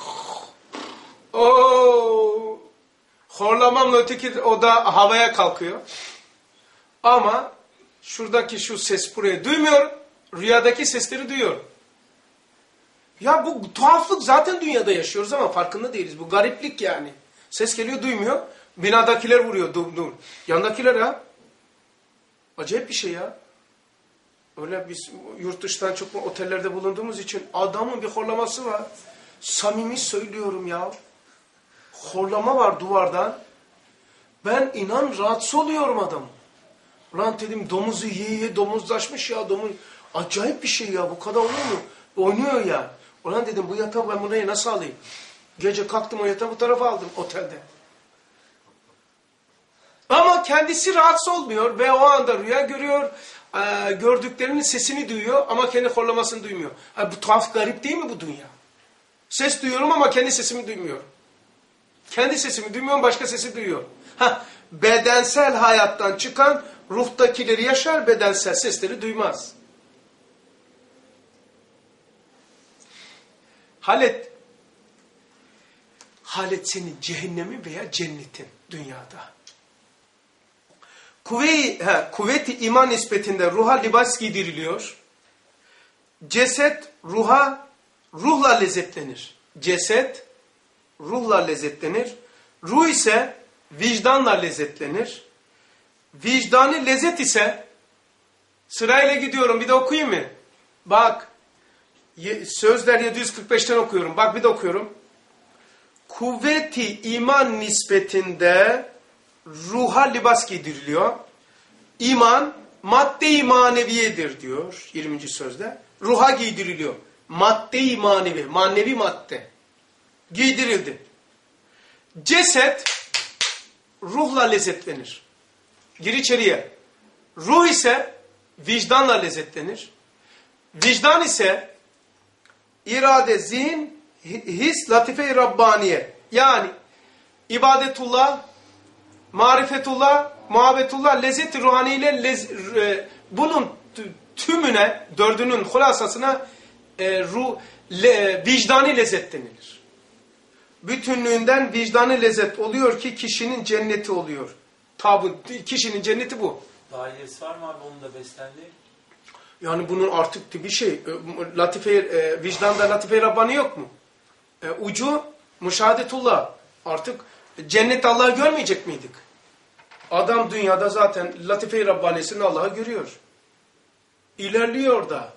Oo, horlamamla öteki o da havaya kalkıyor. Ama şuradaki şu ses burayı duymuyor. Rüyadaki sesleri duyuyor. Ya bu tuhaflık zaten dünyada yaşıyoruz ama farkında değiliz. Bu gariplik yani. Ses geliyor duymuyor. Binadakiler vuruyor. Dur dur. Yandakiler ya. Acayip bir şey ya. Öyle biz yurt dışından çok otellerde bulunduğumuz için adamın bir horlaması var. Samimi söylüyorum ya. Horlama var duvardan. Ben inan rahatsız oluyorum adam. Ulan dedim domuzu yiye yiye domuzlaşmış ya. Domuz. Acayip bir şey ya. Bu kadar olur mu? Oynuyor ya. Ulan dedim bu yatağı ben buraya nasıl alayım? Gece kalktım o yatağı bu tarafa aldım otelde. Ama kendisi rahatsız olmuyor ve o anda rüya görüyor. E, gördüklerinin sesini duyuyor ama kendi horlamasını duymuyor. Ha, bu tuhaf garip değil mi bu dünya? Ses duyuyorum ama kendi sesimi duymuyorum. Kendi sesimi duymuyorum, başka sesi duyuyor. Ha, bedensel hayattan çıkan ruhtakileri yaşar, bedensel sesleri duymaz. Halet, halet senin cehennemin veya cennetin dünyada. Kuvve-i, he, kuvvet-i iman nispetinde ruha libas giydiriliyor. Ceset ruha, ruhla lezzetlenir. Ceset ruhla lezzetlenir. Ruh ise vicdanla lezzetlenir. Vicdani lezzet ise sırayla gidiyorum. Bir de okuyayım mı? Bak. Sözler yedi yüz kırk beşten okuyorum. Bak bir de okuyorum. Kuvveti iman nispetinde ruha libas giydiriliyor. İman madde-i maneviyedir diyor yirminci sözde. Ruha giydiriliyor. Madde-i manevi, manevi madde. Giydirildi. Ceset ruhla lezzetlenir. Gir içeriye. Ruh ise vicdanla lezzetlenir. Vicdan ise irade, zihin, his, latife-i Rabbaniye. Yani ibadetullah, marifetullah, muhabbetullah, lezzet-i ruhaniyle lez, e, bunun tümüne, dördünün hulasasına e, ruh, le, vicdani lezzet denilir. Bütünlüğünden vicdani lezzet oluyor ki kişinin cenneti oluyor. Tabi kişinin cenneti bu. Dahiliyesi var mı abi onun da beslendiği? Yani bunun artık bir şey, latife, e, vicdanda latife-i Rabbani yok mu? E, ucu müşahadetullah. Artık cennette Allah'ı görmeyecek miydik? Adam dünyada zaten latife-i Rabbani'sini Allah'ı görüyor. İlerliyor da.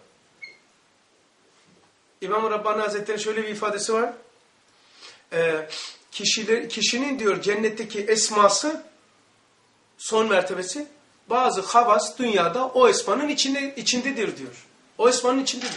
İmam-ı Rabbani Hazretleri'nin şöyle bir ifadesi var. E, kişiler, kişinin diyor cennetteki esması, son mertebesi, bazı havas dünyada o esmanın içinde, içindedir diyor. O esmanın içindedir.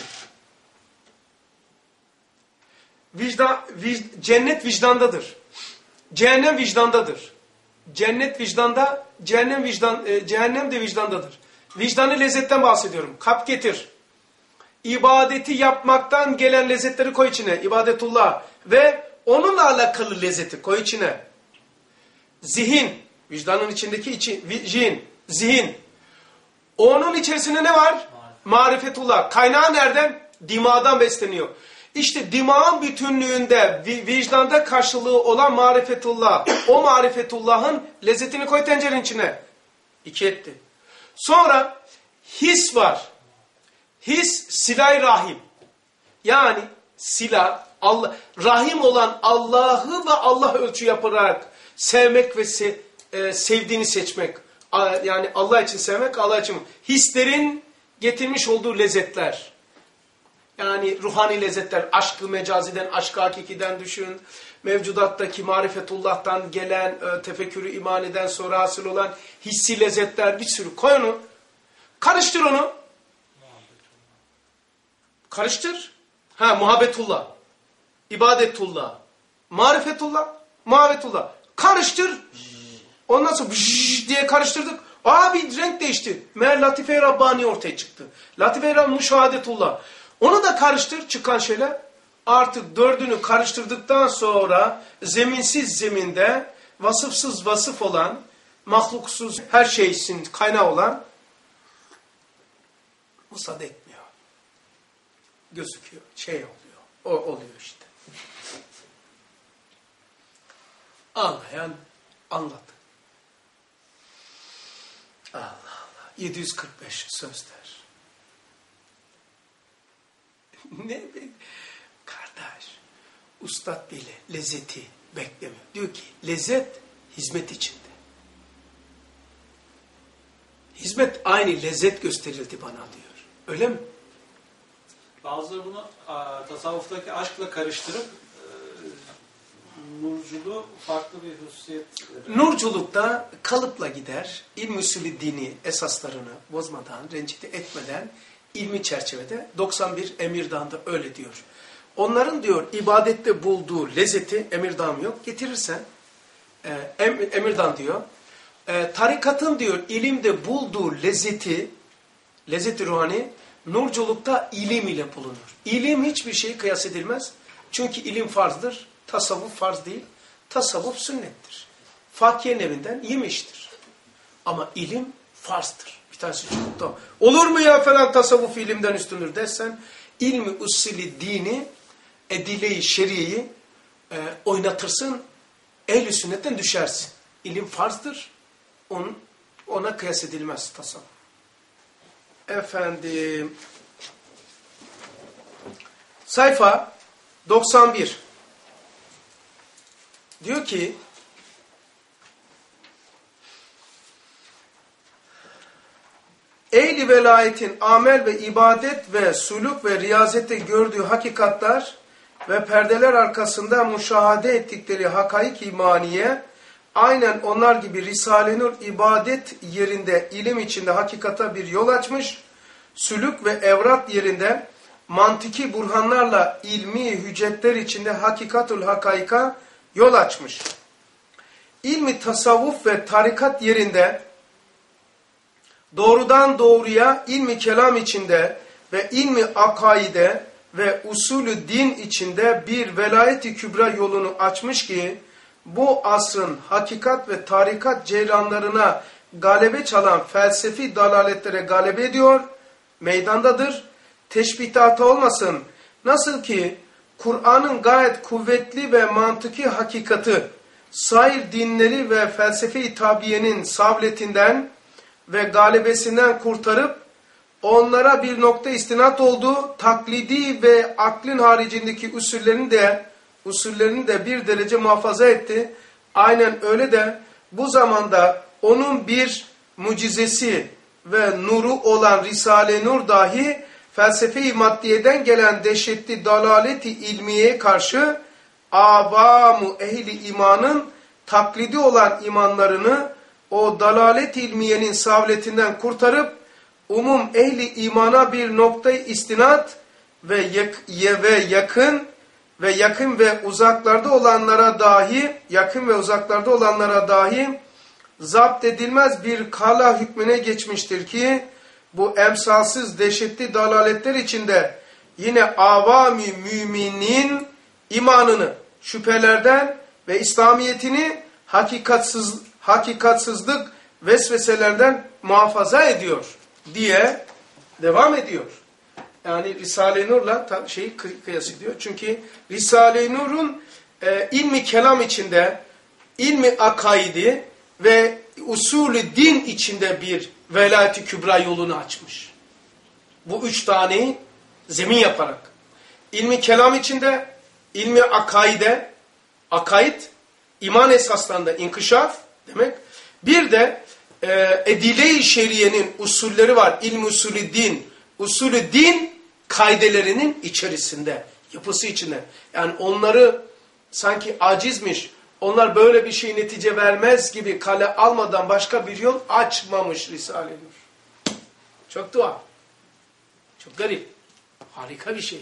Vicdan, vic, cennet vicdandadır. Cehennem vicdandadır. Cennet vicdanda, cehennem vicdan, e, cehennem de vicdandadır. Vicdanı lezzetten bahsediyorum. Kap getir. İbadeti yapmaktan gelen lezzetleri koy içine. İbadetullah. Ve onunla alakalı lezzeti koy içine. Zihin. Vicdanın içindeki içi, zihin. Zihin. Onun içerisinde ne var? Marifetullah. Kaynağı nereden? Dimağdan besleniyor. İşte dimağın bütünlüğünde, vicdanda karşılığı olan marifetullah. O marifetullahın lezzetini koy tencerenin içine. İki etti. Sonra his var. His silah-i rahim. Yani silah, Allah, rahim olan Allah'ı ve Allah ölçü yaparak sevmek ve se, e, sevdiğini seçmek. Yani Allah için sevmek, Allah için. Hislerin getirmiş olduğu lezzetler. Yani ruhani lezzetler, aşkı mecaziden, aşkı hakikiden düşün. Mevcudattaki marifetullah'tan gelen, e, tefekkürü imaniden sonra hasıl olan hissi lezzetler bir sürü. Koy onu. Karıştır onu. Karıştır. Ha, muhabbetullah. İbadetullah. Marifetullah. Muhabbetullah. Karıştır. Ondan sonra bıжж diye karıştırdık. Aa bir renk değişti. Meğer Latife-i Rabbani ortaya çıktı. Latife-i Rabbani müşahadetullah. Onu da karıştır çıkan şeyler. Artık dördünü karıştırdıktan sonra zeminsiz zeminde vasıfsız vasıf olan, mahluksuz her şeysin kaynağı olan müsaade etmiyor. Gözüküyor. Şey oluyor. O oluyor işte. Anlayan anladı. Allah Allah. yedi yüz kırk beş sözler. Ne be? Kardeş, ustad bile lezzeti beklemiyor. Diyor ki lezzet hizmet içinde. Hizmet aynı lezzet gösterildi bana diyor. Öyle mi? Bazıları bunu a, tasavvuftaki aşkla karıştırıp e, nurculuğu farklı bir hususiyet. Nurculukta kalıpla gider. İlm usulü dini esaslarını bozmadan, rencide etmeden ilmi çerçevede doksan bir Emirdağ'da öyle diyor. Onların diyor ibadette bulduğu lezzeti Emirdağ'ım yok getirirsen e, em, Emirdağ diyor e, tarikatın diyor ilimde bulduğu lezzeti lezzeti ruhani nurculukta ilim ile bulunur. İlim hiçbir şey kıyas edilmez. Çünkü ilim farzdır. Tasavvuf farz değil. Tasavvuf sünnettir. Fakiye'nin evinden yemiştir. Ama ilim farzdır. Bir tanesi çok da olur mu ya falan tasavvuf ilimden üstündür dersen ilmi usulü dini edile-i şeriyeyi e, oynatırsın ehl-i sünnetten düşersin. İlim farzdır. Onun, ona kıyas edilmez tasavvuf. Efendim sayfa doksan bir diyor ki ehli velayetin amel ve ibadet ve suluk ve riyazette gördüğü hakikatler ve perdeler arkasında müşahede ettikleri hakaik imaniye aynen onlar gibi Risale-i Nur ibadet yerinde ilim içinde hakikata bir yol açmış, sülük ve evrat yerinde mantiki burhanlarla ilmi hüccetler içinde hakikatul hakaika yol açmış. İlmi tasavvuf ve tarikat yerinde doğrudan doğruya ilmi kelam içinde ve ilmi akaide ve usulü din içinde bir velayet-i kübra yolunu açmış ki bu asrın hakikat ve tarikat ceylanlarına galebe çalan felsefi dalaletlere galebe ediyor, meydandadır. Teşbihatı olmasın. Nasıl ki Kur'an'ın gayet kuvvetli ve mantıki hakikati, sair dinleri ve felsefe-i tabiyenin savletinden ve galebesinden kurtarıp, onlara bir nokta istinat oldu, taklidi ve aklın haricindeki usullerini de, usullerini de bir derece muhafaza etti. Aynen öyle de bu zamanda onun bir mucizesi ve nuru olan Risale-i Nur dahi felsefe-i maddiyeden gelen dehşetli dalaleti ilmiyeye karşı avamu ehli imanın taklidi olan imanlarını o dalalet ilmiyenin savletinden kurtarıp umum ehli imana bir noktayı istinat ve, yak ve yakın ve yakın ve uzaklarda olanlara dahi yakın ve uzaklarda olanlara dahi zapt edilmez bir kala hükmüne geçmiştir ki bu emsalsız dehşetli dalaletler içinde yine avami müminin imanını şüphelerden ve İslamiyetini hakikatsız, hakikatsızlık vesveselerden muhafaza ediyor diye devam ediyor. Yani Risale-i Nur'la şeyi kıyas ediyor. Çünkü Risale-i Nur'un e, ilmi kelam içinde, ilmi akaidi ve usulü din içinde bir velayet-i kübra yolunu açmış. Bu üç taneyi zemin yaparak. İlmi kelam içinde, ilmi akaide, akaid, iman esaslarında inkişaf demek. Bir de e, edile-i şeriyenin usulleri var. İlmi usulü din. Usulü din kaidelerinin içerisinde, yapısı içinde. Yani onları sanki acizmiş, onlar böyle bir şey netice vermez gibi kale almadan başka bir yol açmamış Risale-i Nur. Çok dua. Çok garip. Harika bir şey.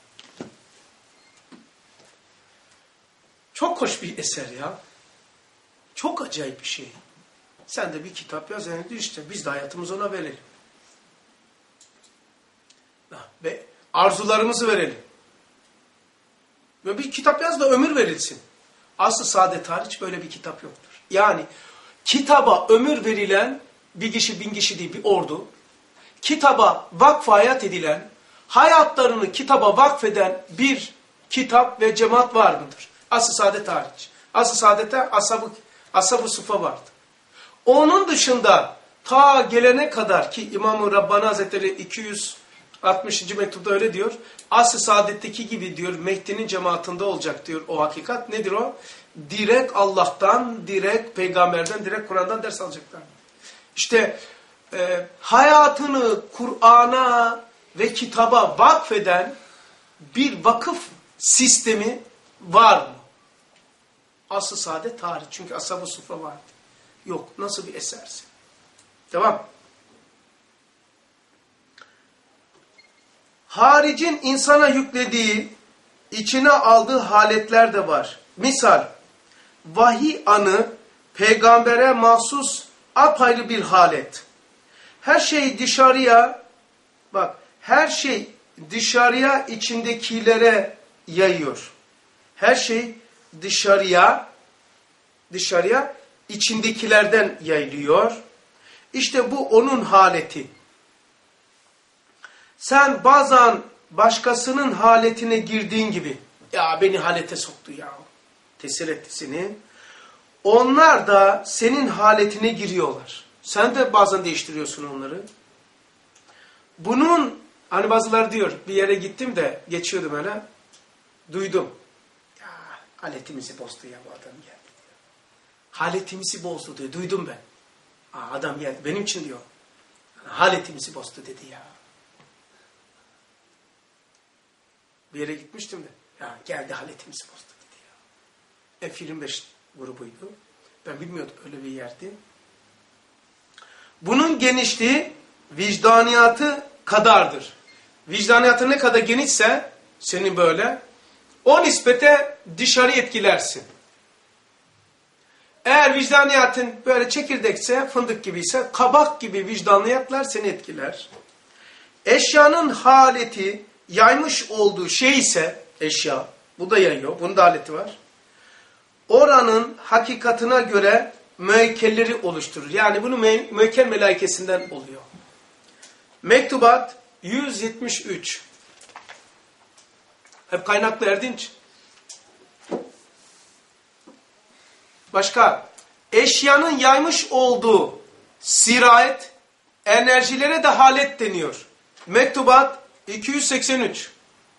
Çok hoş bir eser ya. Çok acayip bir şey. Sen de bir kitap yaz, yani işte biz de hayatımızı ona verelim. Ve arzularımızı verelim. Ve bir kitap yaz da ömür verilsin. Aslı saadet hariç böyle bir kitap yoktur. Yani kitaba ömür verilen bir kişi bin kişi değil bir ordu. Kitaba vakf hayat edilen, hayatlarını kitaba vakfeden bir kitap ve cemaat var mıdır? Aslı saadet hariç. Asr-ı Saadet'te ashab-ı ashab-ı sufa vardı. Onun dışında ta gelene kadar ki İmam-ı Rabbani Hazretleri iki yüz altmışıncı mektupta öyle diyor. Asr-ı Saadet'teki gibi diyor Mehdi'nin cemaatinde olacak diyor o hakikat. Nedir o? Direkt Allah'tan, direkt peygamberden, direkt Kur'an'dan ders alacaklar. İşte e, hayatını Kur'an'a ve kitaba vakfeden bir vakıf sistemi var mı? Asr-ı Saadet tarih. Çünkü Ashab-ı Suffa vardı. Yok. Nasıl bir eserse. Devam. Haricin insana yüklediği, içine aldığı haletler de var. Misal, vahiy anı peygambere mahsus apayrı bir halet. Her şey dışarıya, bak, her şey dışarıya içindekilere yayıyor. Her şey dışarıya, dışarıya içindekilerden yayılıyor. İşte bu onun haleti. Sen bazen başkasının haletine girdiğin gibi, ya beni halete soktu ya, tesir etti seni. Onlar da senin haletine giriyorlar. Sen de bazen değiştiriyorsun onları. Bunun, hani bazıları diyor, bir yere gittim de geçiyordum öyle, duydum. Ya haletimizi bozdu ya bu adam geldi diyor. Haletimizi bozdu diyor, duydum ben. Aa, adam geldi, benim için diyor. Haletimizi bozdu dedi ya. Bir yere gitmiştim de, ya geldi haletimizi bozdu dedi ya. F yirmi beş grubuydu. Ben bilmiyordum öyle bir yerdi. Bunun genişliği vicdaniyatı kadardır. Vicdaniyatı ne kadar genişse senin böyle o nispete dışarı etkilersin. Eğer vicdaniyatın böyle çekirdekse, fındık gibiyse, kabak gibi vicdaniyatlar seni etkiler. Eşyanın haleti yaymış olduğu şey ise eşya, bu da yayıyor, bunun da haleti var. Oranın hakikatına göre müekkelleri oluşturur. Yani bunu mü müekkel melaikesinden oluyor. Mektubat yüz yetmiş üç. Hep kaynaklı Erdinç. Başka. Eşyanın yaymış olduğu sirayet enerjilere de halet deniyor. Mektubat iki yüz seksen üç.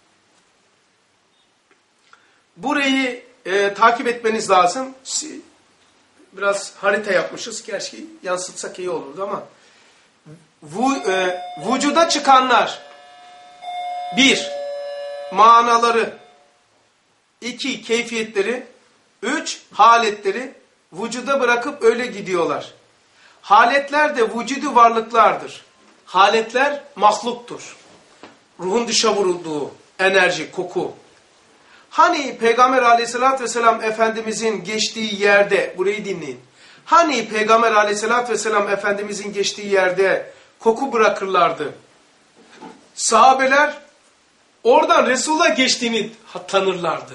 Burayı e, takip etmeniz lazım. Biraz harita yapmışız. Gerçi yansıtsak iyi olurdu ama vu, e, vücuda çıkanlar bir, manaları iki, keyfiyetleri üç, haletleri vücuda bırakıp öyle gidiyorlar. Haletler de vücudu varlıklardır. Haletler mahluktur. Ruhun dışa vurulduğu enerji, koku. Hani Peygamber aleyhissalatü vesselam Efendimizin geçtiği yerde, burayı dinleyin. Hani Peygamber aleyhissalatü vesselam Efendimizin geçtiği yerde koku bırakırlardı. Sahabeler oradan Resulullah geçtiğini tanırlardı.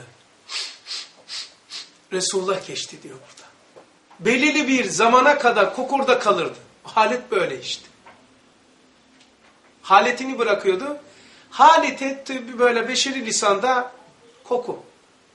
Resulullah geçti diyor burada. Belirli bir zamana kadar koku orada kalırdı. Halet böyle işte. Haletini bırakıyordu. Haleti böyle beşeri lisanda koku.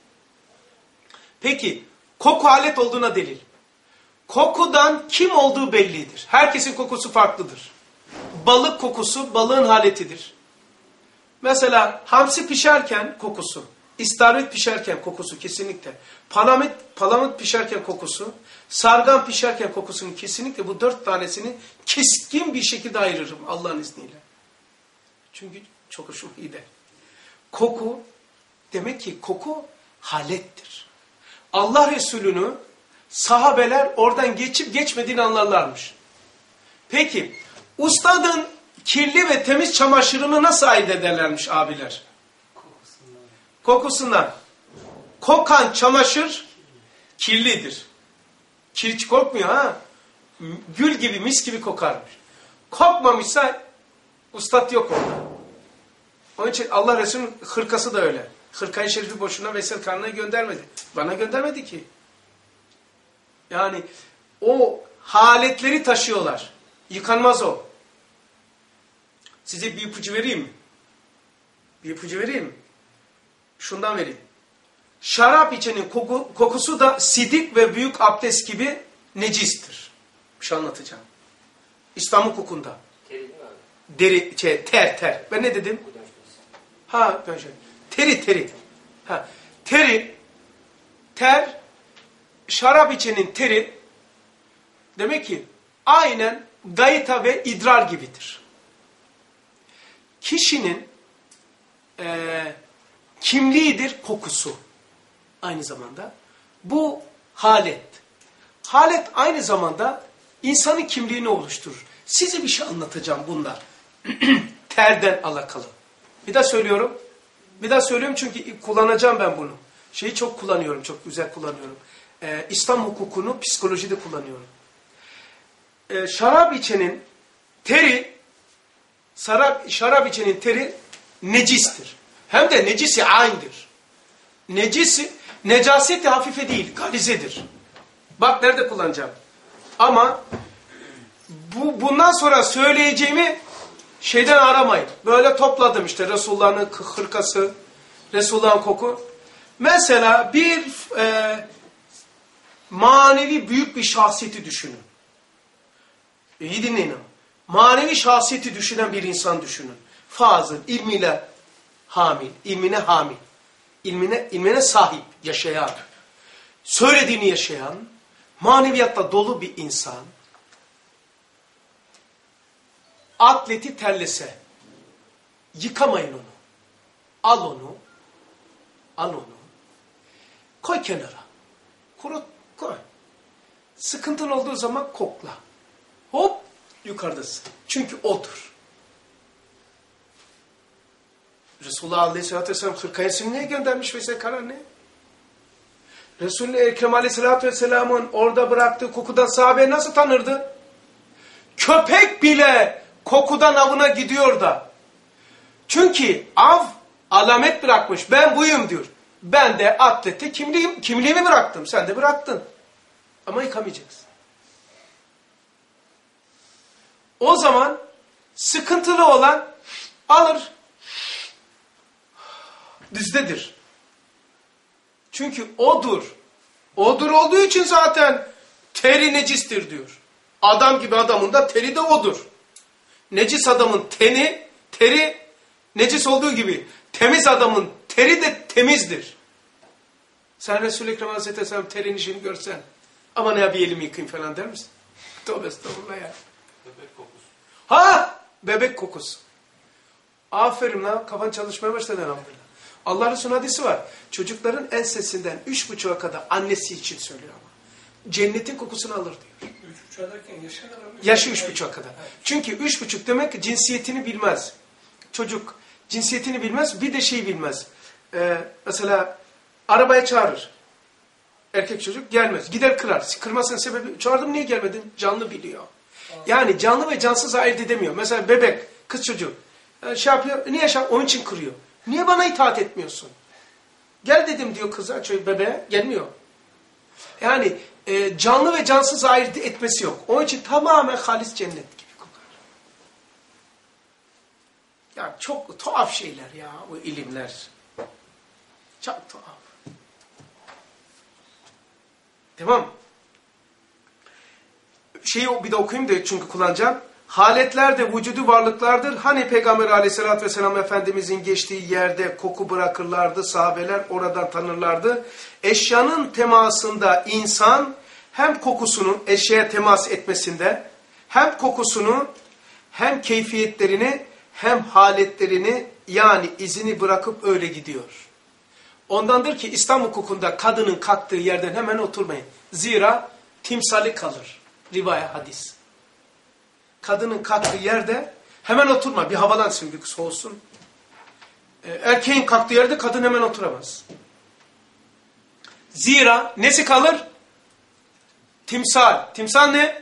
Peki, koku halet olduğuna delil. Kokudan kim olduğu bellidir. Herkesin kokusu farklıdır. Balık kokusu balığın haletidir. Mesela hamsi pişerken kokusu, istavrit pişerken kokusu kesinlikle, palamut, palamut pişerken kokusu, sargan pişerken kokusunu kesinlikle bu dört tanesini keskin bir şekilde ayırırım Allah'ın izniyle. Çünkü çok hoşuma gider. Koku, demek ki koku halettir. Allah Resulü'nü sahabeler oradan geçip geçmediğini anlarlarmış. Peki, ustadın kirli ve temiz çamaşırını nasıl ayırt ederlermiş abiler? Kokusundan. Kokusundan. Kokan çamaşır kirlidir. Kirç kokmuyor ha. Gül gibi, mis gibi kokarmış. Kokmamışsa ustad yok orada. Onun için Allah Resulü'nün hırkası da öyle. Hırkayı şerifi boşuna Veysel Karnı'ya göndermedi. Bana göndermedi ki. Yani o haletleri taşıyorlar. Yıkanmaz o. Size bir ipucu vereyim mi? Bir ipucu vereyim mi? Şundan vereyim. şarap içenin koku, kokusu da sidik ve büyük abdest gibi necistir. Bir şey anlatacağım. İslam hukukunda. Teri değil mi abi? Deri, şey, ter, ter. Ben ne dedim? Bu demiştiniz. Ha, ben şey. Teri, teri. Ha, teri, ter, şarap içenin teri, demek ki aynen gayta ve idrar gibidir. Kişinin e, kimliğidir kokusu. Aynı zamanda. Bu halet. Halet aynı zamanda insanın kimliğini oluşturur. Size bir şey anlatacağım bunlar. Terden alakalı. Bir daha söylüyorum. Bir daha söylüyorum çünkü kullanacağım ben bunu. Şeyi çok kullanıyorum, çok güzel kullanıyorum. Ee, İslam hukukunu psikolojide kullanıyorum. Ee, şarap içenin teri, şarap, şarap içenin teri necistir. Hem de necisi aynıdır. Necisi, necaseti hafife değil, galizedir. Bak nerede kullanacağım. Ama bu bundan sonra söyleyeceğimi şeyden aramayın. Böyle topladım işte Resulullah'ın hırkası, Resulullah'ın koku. Mesela bir e, manevi büyük bir şahsiyeti düşünün. İyi dinleyin ama. Manevi şahsiyeti düşünen bir insan düşünün. Fazıl, ilmiyle hamil, ilmine hamil, ilmine, ilmine sahip, yaşayan, söylediğini yaşayan, maneviyatta dolu bir insan, atleti terlese, yıkamayın onu, al onu, al onu, koy kenara, kurut, koy. Sıkıntın olduğu zaman kokla. Hop, yukarıdasın. Çünkü odur. Resulullah Aleyhisselatü Vesselam hırkayesini niye göndermiş ve karar ne? Resul-i Ekrem Aleyhisselatü Vesselam'ın orada bıraktığı kokudan sahabe nasıl tanırdı? Köpek bile kokudan avına gidiyor da. Çünkü av alamet bırakmış. Ben buyum diyor. Ben de atlette kimliğim, kimliğimi bıraktım. Sen de bıraktın. Ama yıkamayacaksın. O zaman sıkıntılı olan alır. Dizdedir. Çünkü odur. Odur olduğu için zaten teri necistir diyor. Adam gibi adamın da teri de odur. Necis adamın teni, teri necis olduğu gibi temiz adamın teri de temizdir. Sen Resul-i Ekrem Aleyhisselam terin işini görsen aman ya bir elimi yıkayayım falan der misin? Tövbe estağfurullah ya. Bebek kokusu. Ha! Bebek kokusu. Aferin lan, kafan çalışmaya başladı elhamdülillah. Allah Resulü'nün hadisi var. Çocukların ensesinden üç buçuğa kadar annesi için söylüyor ama. Cennetin kokusunu alır diyor. Üç buçuğa derken yaşa kadar mı? Yaşı üç buçuğa kadar. Çünkü üç buçuk demek ki cinsiyetini bilmez. Çocuk cinsiyetini bilmez, bir de şeyi bilmez. Ee, mesela arabaya çağırır. Erkek çocuk gelmez. Gider kırar. Kırmasının sebebi çağırdım niye gelmedin? Canlı biliyor. Yani canlı ve cansız ayırt edemiyor. Mesela bebek, kız çocuğu şey yapıyor. Niye şey Onun için kırıyor. Niye bana itaat etmiyorsun? Gel dedim diyor kıza, çocuk bebeğe. Gelmiyor. Yani e, canlı ve cansız ayırt etmesi yok. Onun için tamamen halis cennet gibi kokar. Ya çok tuhaf şeyler ya o ilimler. Çok tuhaf. Tamam. Şeyi bir de okuyayım da çünkü kullanacağım. Haletler de vücudu varlıklardır. Hani Peygamber Aleyhisselatü Vesselam Efendimizin geçtiği yerde koku bırakırlardı. Sahabeler oradan tanırlardı. Eşyanın temasında insan hem kokusunun eşyaya temas etmesinde hem kokusunu hem keyfiyetlerini hem haletlerini yani izini bırakıp öyle gidiyor. Ondandır ki İslam hukukunda kadının kalktığı yerden hemen oturmayın. Zira timsali kalır. Rivayet hadis. Kadının kalktığı yerde hemen oturma. Bir havalansın, bir soğusun. Ee, erkeğin kalktığı yerde kadın hemen oturamaz. Zira nesi kalır? Timsal. Timsal ne?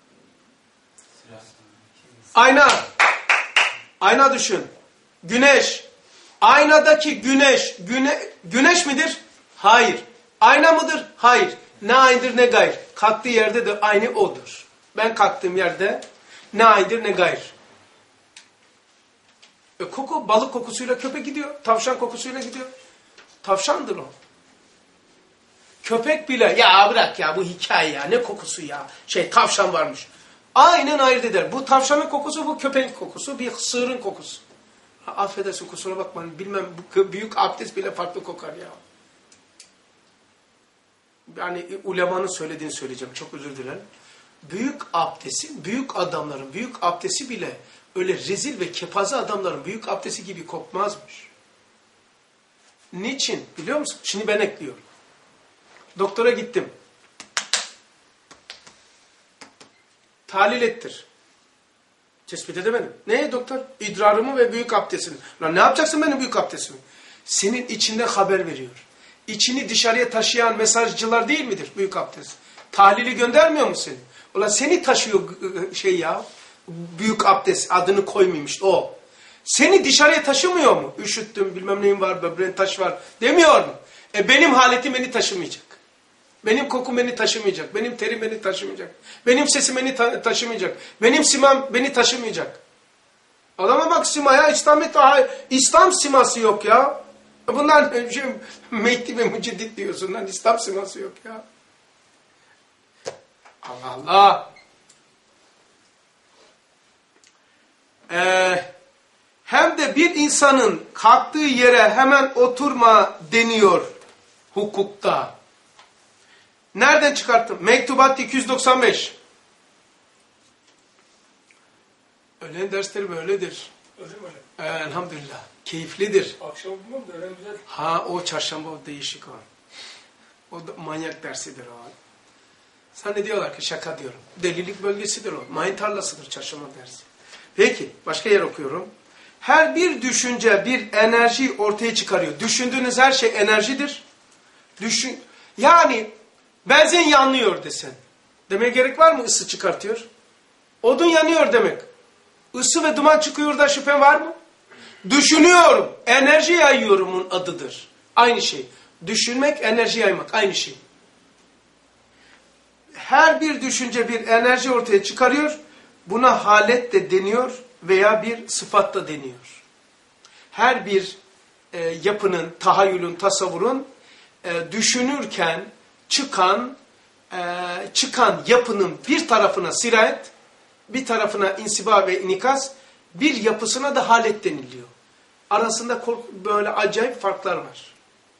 Ayna. Ayna düşün. Güneş. Aynadaki güneş. Güne, güneş midir? Hayır. Ayna mıdır? Hayır. Ne aynıdır ne gayr. Kalktığı yerde de aynı odur. Ben kalktığım yerde ne aynıdır ne gayr. E koku, balık kokusuyla köpek gidiyor. Tavşan kokusuyla gidiyor. Tavşandır o. Köpek bile ya bırak ya bu hikaye ya ne kokusu ya. Şey tavşan varmış. Aynen ayırt eder. Bu tavşanın kokusu bu köpeğin kokusu bir sığırın kokusu. Ha, affedersin kusura bakmayın bilmem bu büyük abdest bile farklı kokar ya. Yani ulemanın söylediğini söyleyeceğim çok özür dilerim. Büyük abdestin büyük adamların büyük abdesti bile öyle rezil ve kepaze adamların büyük abdesti gibi kokmazmış. Niçin biliyor musun? Şimdi ben ekliyorum. Doktora gittim. Tahlil ettir. Tespit edemedim. Neye doktor? İdrarımı ve büyük abdestimi. Lan ne yapacaksın benim büyük abdestimi? Senin içinden haber veriyor. İçini dışarıya taşıyan mesajcılar değil midir büyük abdest? Tahlili göndermiyor mu seni? Ulan seni taşıyor şey ya. Büyük abdest adını koymamış o. Seni dışarıya taşımıyor mu? Üşüttüm bilmem neyim var böbreğin taş var demiyor mu? E benim haletim beni taşımayacak. Benim kokum beni taşımayacak. Benim terim beni taşımayacak. Benim sesim beni ta taşımayacak. Benim simam beni taşımayacak. Adama bak simaya İslam, İslam siması yok ya. Bunlar şey, Mehdi ve Müceddit diyorsun lan İslam siması yok ya. Allah Allah. Ee, hem de bir insanın kalktığı yere hemen oturma deniyor hukukta. Nereden çıkarttım? Mektubat iki yüz doksan beş. Öğlen dersleri böyledir. Öyle mi öyle? Ee, elhamdülillah. Keyiflidir. Akşam bilmem de öğlen güzel. Ha o çarşamba o değişik o. O da manyak dersidir o. Zannediyorlar ki şaka diyorum. Delilik bölgesidir o. Mayın tarlasıdır çarşamba dersi. Peki başka yer okuyorum. Her bir düşünce bir enerji ortaya çıkarıyor. Düşündüğünüz her şey enerjidir. Düşün, yani benzin yanıyor desen. Demeye gerek var mı ısı çıkartıyor? Odun yanıyor demek. Isı ve duman çıkıyor da şüphen var mı? Düşünüyorum. Enerji yayıyorumun adıdır. Aynı şey. Düşünmek, enerji yaymak. Aynı şey. Her bir düşünce bir enerji ortaya çıkarıyor. Buna halet de deniyor veya bir sıfat da deniyor. Her bir e, yapının, tahayyülün, tasavvurun e, düşünürken çıkan e, çıkan yapının bir tarafına sirayet, bir tarafına insiba ve inikas, bir yapısına da halet deniliyor. Arasında böyle acayip farklar var.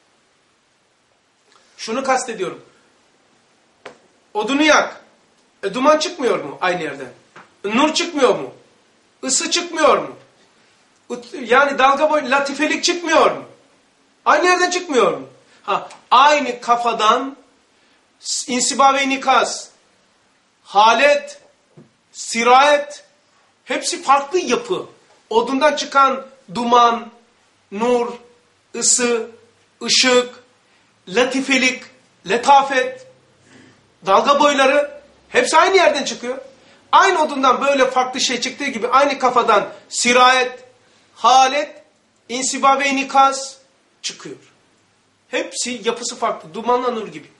Şunu kastediyorum. Odunu yak. E, duman çıkmıyor mu aynı yerden? Nur çıkmıyor mu? Isı çıkmıyor mu? Yani dalga boyu latifelik çıkmıyor mu? Aynı yerden çıkmıyor mu? Ha, aynı kafadan insiba ve inikas, halet, sirayet, hepsi farklı yapı. Odundan çıkan duman, nur, ısı, ışık, latifelik, letafet, dalga boyları hepsi aynı yerden çıkıyor. Aynı odundan böyle farklı şey çıktığı gibi aynı kafadan sirayet, halet, insiba ve inikas çıkıyor. Hepsi yapısı farklı. Dumanla nur gibi.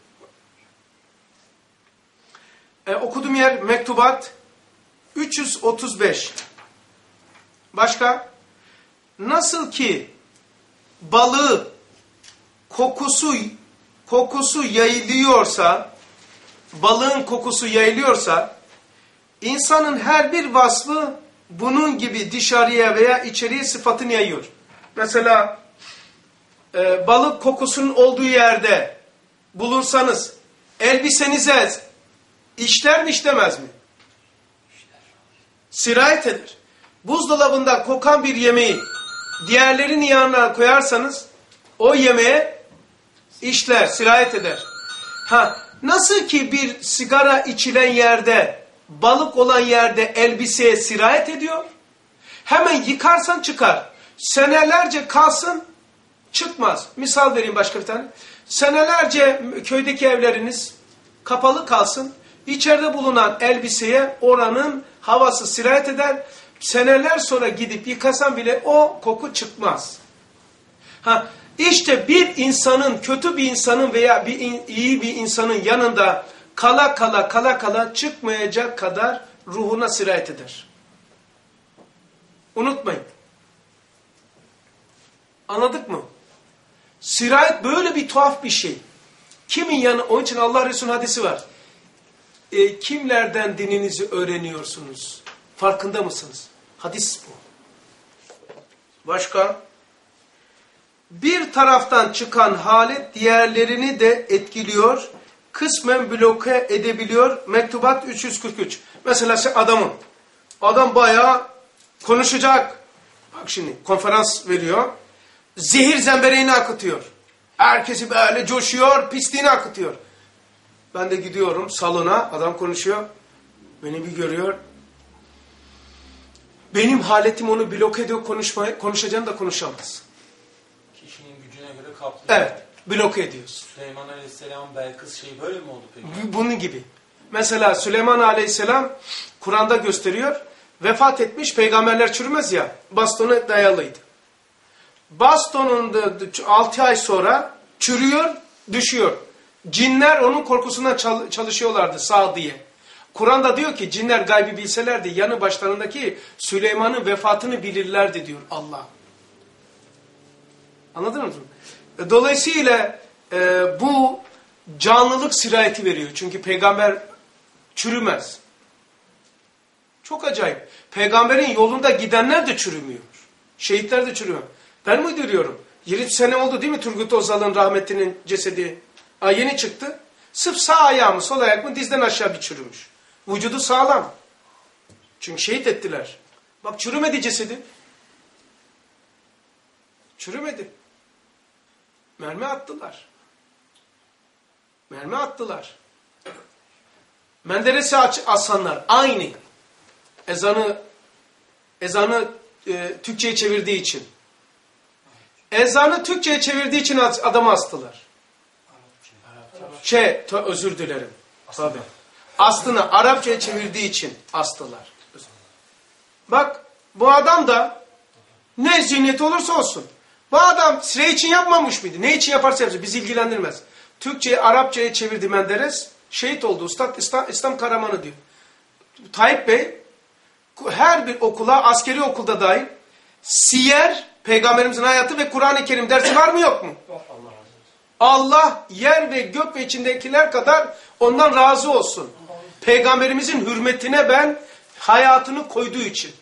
Ee, okuduğum yer Mektubat üç yüz otuz beş. Başka? Nasıl ki balığı kokusu kokusu yayılıyorsa, balığın kokusu yayılıyorsa, insanın her bir vasfı bunun gibi dışarıya veya içeriye sıfatını yayıyor. Mesela e, balık kokusunun olduğu yerde bulunsanız elbisenize işler mi işlemez mi? Sirayet eder. Buzdolabında kokan bir yemeği diğerlerinin yanına koyarsanız o yemeğe işler, sirayet eder. Ha, nasıl ki bir sigara içilen yerde, balık olan yerde elbiseye sirayet ediyor, hemen yıkarsan çıkar. Senelerce kalsın, çıkmaz. Misal vereyim başka bir tane. Senelerce köydeki evleriniz kapalı kalsın, içeride bulunan elbiseye oranın havası sirayet eder. Seneler sonra gidip yıkasan bile o koku çıkmaz. Ha, işte bir insanın, kötü bir insanın veya bir in, iyi bir insanın yanında kala kala kala kala çıkmayacak kadar ruhuna sirayet eder. Unutmayın. Anladık mı? Sirayet böyle bir tuhaf bir şey. Kimin yanı, onun için Allah Resulü'nün hadisi var. E, kimlerden dininizi öğreniyorsunuz? Farkında mısınız? Hadis bu. Başka? Bir taraftan çıkan halet diğerlerini de etkiliyor. Kısmen bloke edebiliyor. Mektubat üç yüz kırk üç. Mesela adamın. Adam bayağı konuşacak. Bak şimdi konferans veriyor. Zehir zembereğini akıtıyor. Herkesi böyle coşuyor, pisliğini akıtıyor. Ben de gidiyorum salona, adam konuşuyor. Beni bir görüyor. Benim haletim onu bloke ediyor, konuşmaya, konuşacağını da konuşamaz. Kişinin gücüne göre kaplıyor. Evet, bloke ediyorsun. Süleyman Aleyhisselam Belkıs şeyi böyle mi oldu peki? Bunun gibi. Mesela Süleyman Aleyhisselam Kur'an'da gösteriyor. Vefat etmiş, peygamberler çürümez ya, bastonu dayalıydı. Bastonunda altı ay sonra çürüyor, düşüyor. Cinler onun korkusundan çalışıyorlardı sağ diye. Kur'an'da diyor ki cinler gaybi bilselerdi yanı başlarındaki Süleyman'ın vefatını bilirlerdi diyor Allah. Anladınız mı? Dolayısıyla e, bu canlılık sirayeti veriyor. Çünkü peygamber çürümez. Çok acayip. Peygamberin yolunda gidenler de çürümüyor. Şehitler de çürümüyor. Ben mi diyorum? yirmi sene oldu değil mi Turgut Özal'ın rahmetlinin cesedi? Aa, yeni çıktı. Sırf sağ ayağı mı sol ayak mı dizden aşağı bir çürümüş. Vücudu sağlam. Çünkü şehit ettiler. Bak çürümedi cesedi. Çürümedi. Mermi attılar. Mermi attılar. Menderes'i asanlar aynı. Ezanı ezanı e, Türkçe'ye çevirdiği için. Ezanı Türkçe'ye çevirdiği için adamı astılar. Şey, özür dilerim. Tabii. Aslını Arapça'ya çevirdiği için astılar. Bak, bu adam da ne zihniyeti olursa olsun. Bu adam sıra için yapmamış mıydı? Ne için yaparsa yapsın, bizi ilgilendirmez. Türkçe'yi Arapça'ya çevirdi Menderes, şehit oldu. Ustad İslam, İslam Karamanı diyor. Tayyip Bey, her bir okula, askeri okulda dahil, siyer, Peygamberimizin hayatı ve Kur'an-ı Kerim dersi var mı yok mu? Allah yer ve gök ve içindekiler kadar ondan razı olsun. Peygamberimizin hürmetine ben hayatını koyduğu için.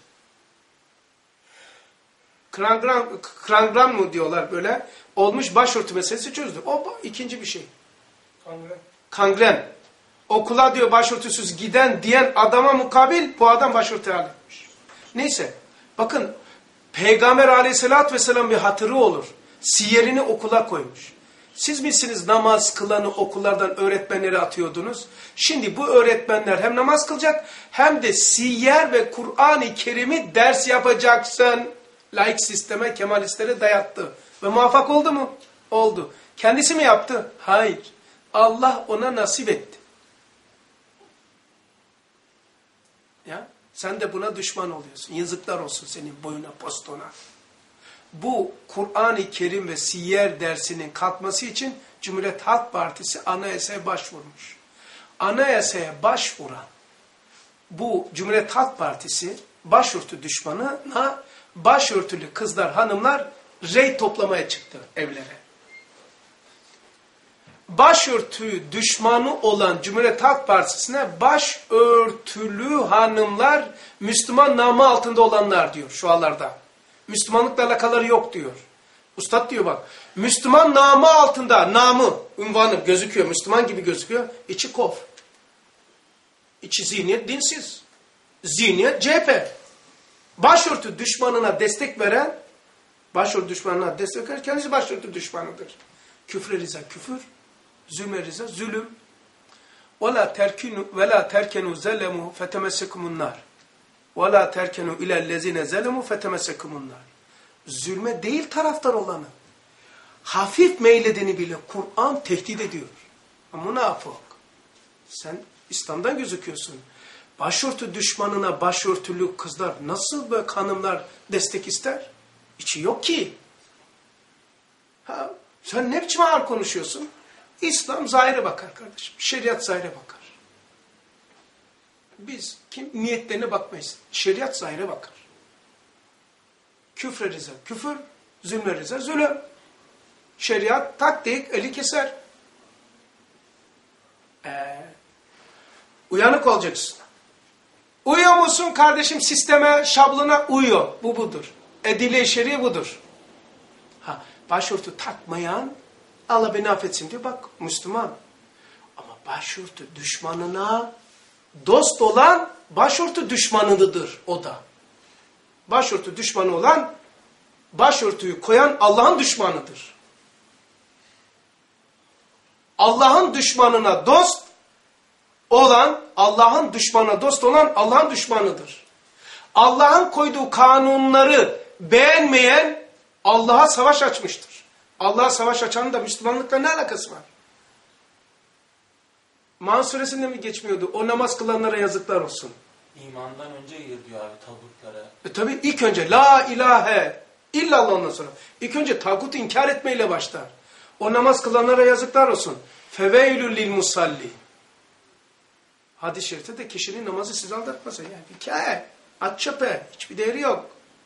Krangran, krangran mı diyorlar böyle. Olmuş başörtü meselesi çözdü. O ikinci bir şey. Kangren. Kangren. Okula diyor başörtüsüz giden diyen adama mukabil bu adam başörtü halletmiş. Neyse. Bakın Peygamber aleyhissalatü vesselam bir hatırı olur. Siyerini okula koymuş. Siz misiniz namaz kılanı okullardan öğretmenleri atıyordunuz? Şimdi bu öğretmenler hem namaz kılacak hem de siyer ve Kur'an-ı Kerim'i ders yapacaksın. Laik sisteme, Kemalistlere dayattı. Ve muvaffak oldu mu? Oldu. Kendisi mi yaptı? Hayır. Allah ona nasip etti. Ya, sen de buna düşman oluyorsun. Yazıklar olsun senin boyuna, postona. Bu Kur'an-ı Kerim ve siyer dersinin kalkması için Cumhuriyet Halk Partisi anayasaya başvurmuş. Anayasaya başvuran bu Cumhuriyet Halk Partisi başörtü düşmanına başörtülü kızlar, hanımlar rey toplamaya çıktı evlere. Başörtü düşmanı olan Cumhuriyet Halk Partisi'ne başörtülü hanımlar Müslüman namı altında olanlar diyor şu anlarda. Müslümanlıkla alakaları yok diyor. Ustad diyor bak. Müslüman namı altında, namı, unvanı gözüküyor. Müslüman gibi gözüküyor. İçi kof. İçi zihniyet dinsiz. Zihniyet C H P. Başörtü düşmanına destek veren, başörtü düşmanına destek veren kendisi başörtü düşmanıdır. Küfre riza küfür, zulme riza zulüm. وَلَا تَرْكِنُوا وَلَا تَرْكَنُوا زَلَّمُوا فَتَمَسَّكُمُ النَّارِ وَلَا تَرْكَنُوا اِلَى الَّذِينَ زَلَمُوا فَتَمَسَّكُمُ النَّارِ Zulme değil taraftar olanı. Hafif meyledeni bile Kur'an tehdit ediyor. Münafık. Sen İslam'dan gözüküyorsun. Başörtü düşmanına başörtülü kızlar nasıl böyle hanımlar destek ister? İçi yok ki. Ha, sen ne biçim ağır konuşuyorsun? İslam zahire bakar kardeşim. Şeriat zahire bakar. Biz kim niyetlerine bakmayız. Şeriat zahire bakar. Küfre riza küfür, zulme riza zulüm. Şeriat taktik eli keser. Uyanık olacaksın. Uyuyor musun kardeşim? Sisteme, şablona uyuyor. Bu budur. Edile-i şer'i budur. Ha, başörtü takmayan Allah beni affetsin diyor. Bak Müslüman. Ama başörtü düşmanına dost olan başörtü düşmanıdır o da. Başörtü düşmanı olan başörtüyü koyan Allah'ın düşmanıdır. Allah'ın düşmanına dost olan, Allah'ın düşmanına dost olan Allah'ın düşmanıdır. Allah'ın koyduğu kanunları beğenmeyen Allah'a savaş açmıştır. Allah'a savaş açanın da Müslümanlıkla ne alakası var? Maun suresinde mi geçmiyordu? O namaz kılanlara yazıklar olsun. İmandan önce gir diyor abi tağutlara. E tabi ilk önce la ilahe illallah ondan sonra. İlk önce tağutu inkar etmeyle başlar. O namaz kılanlara yazıklar olsun. Feveylül lil musalli. Hadis-i şerifte de kişinin namazı sizi aldatmasın. Yani hikaye, at çöpe, hiçbir değeri yok.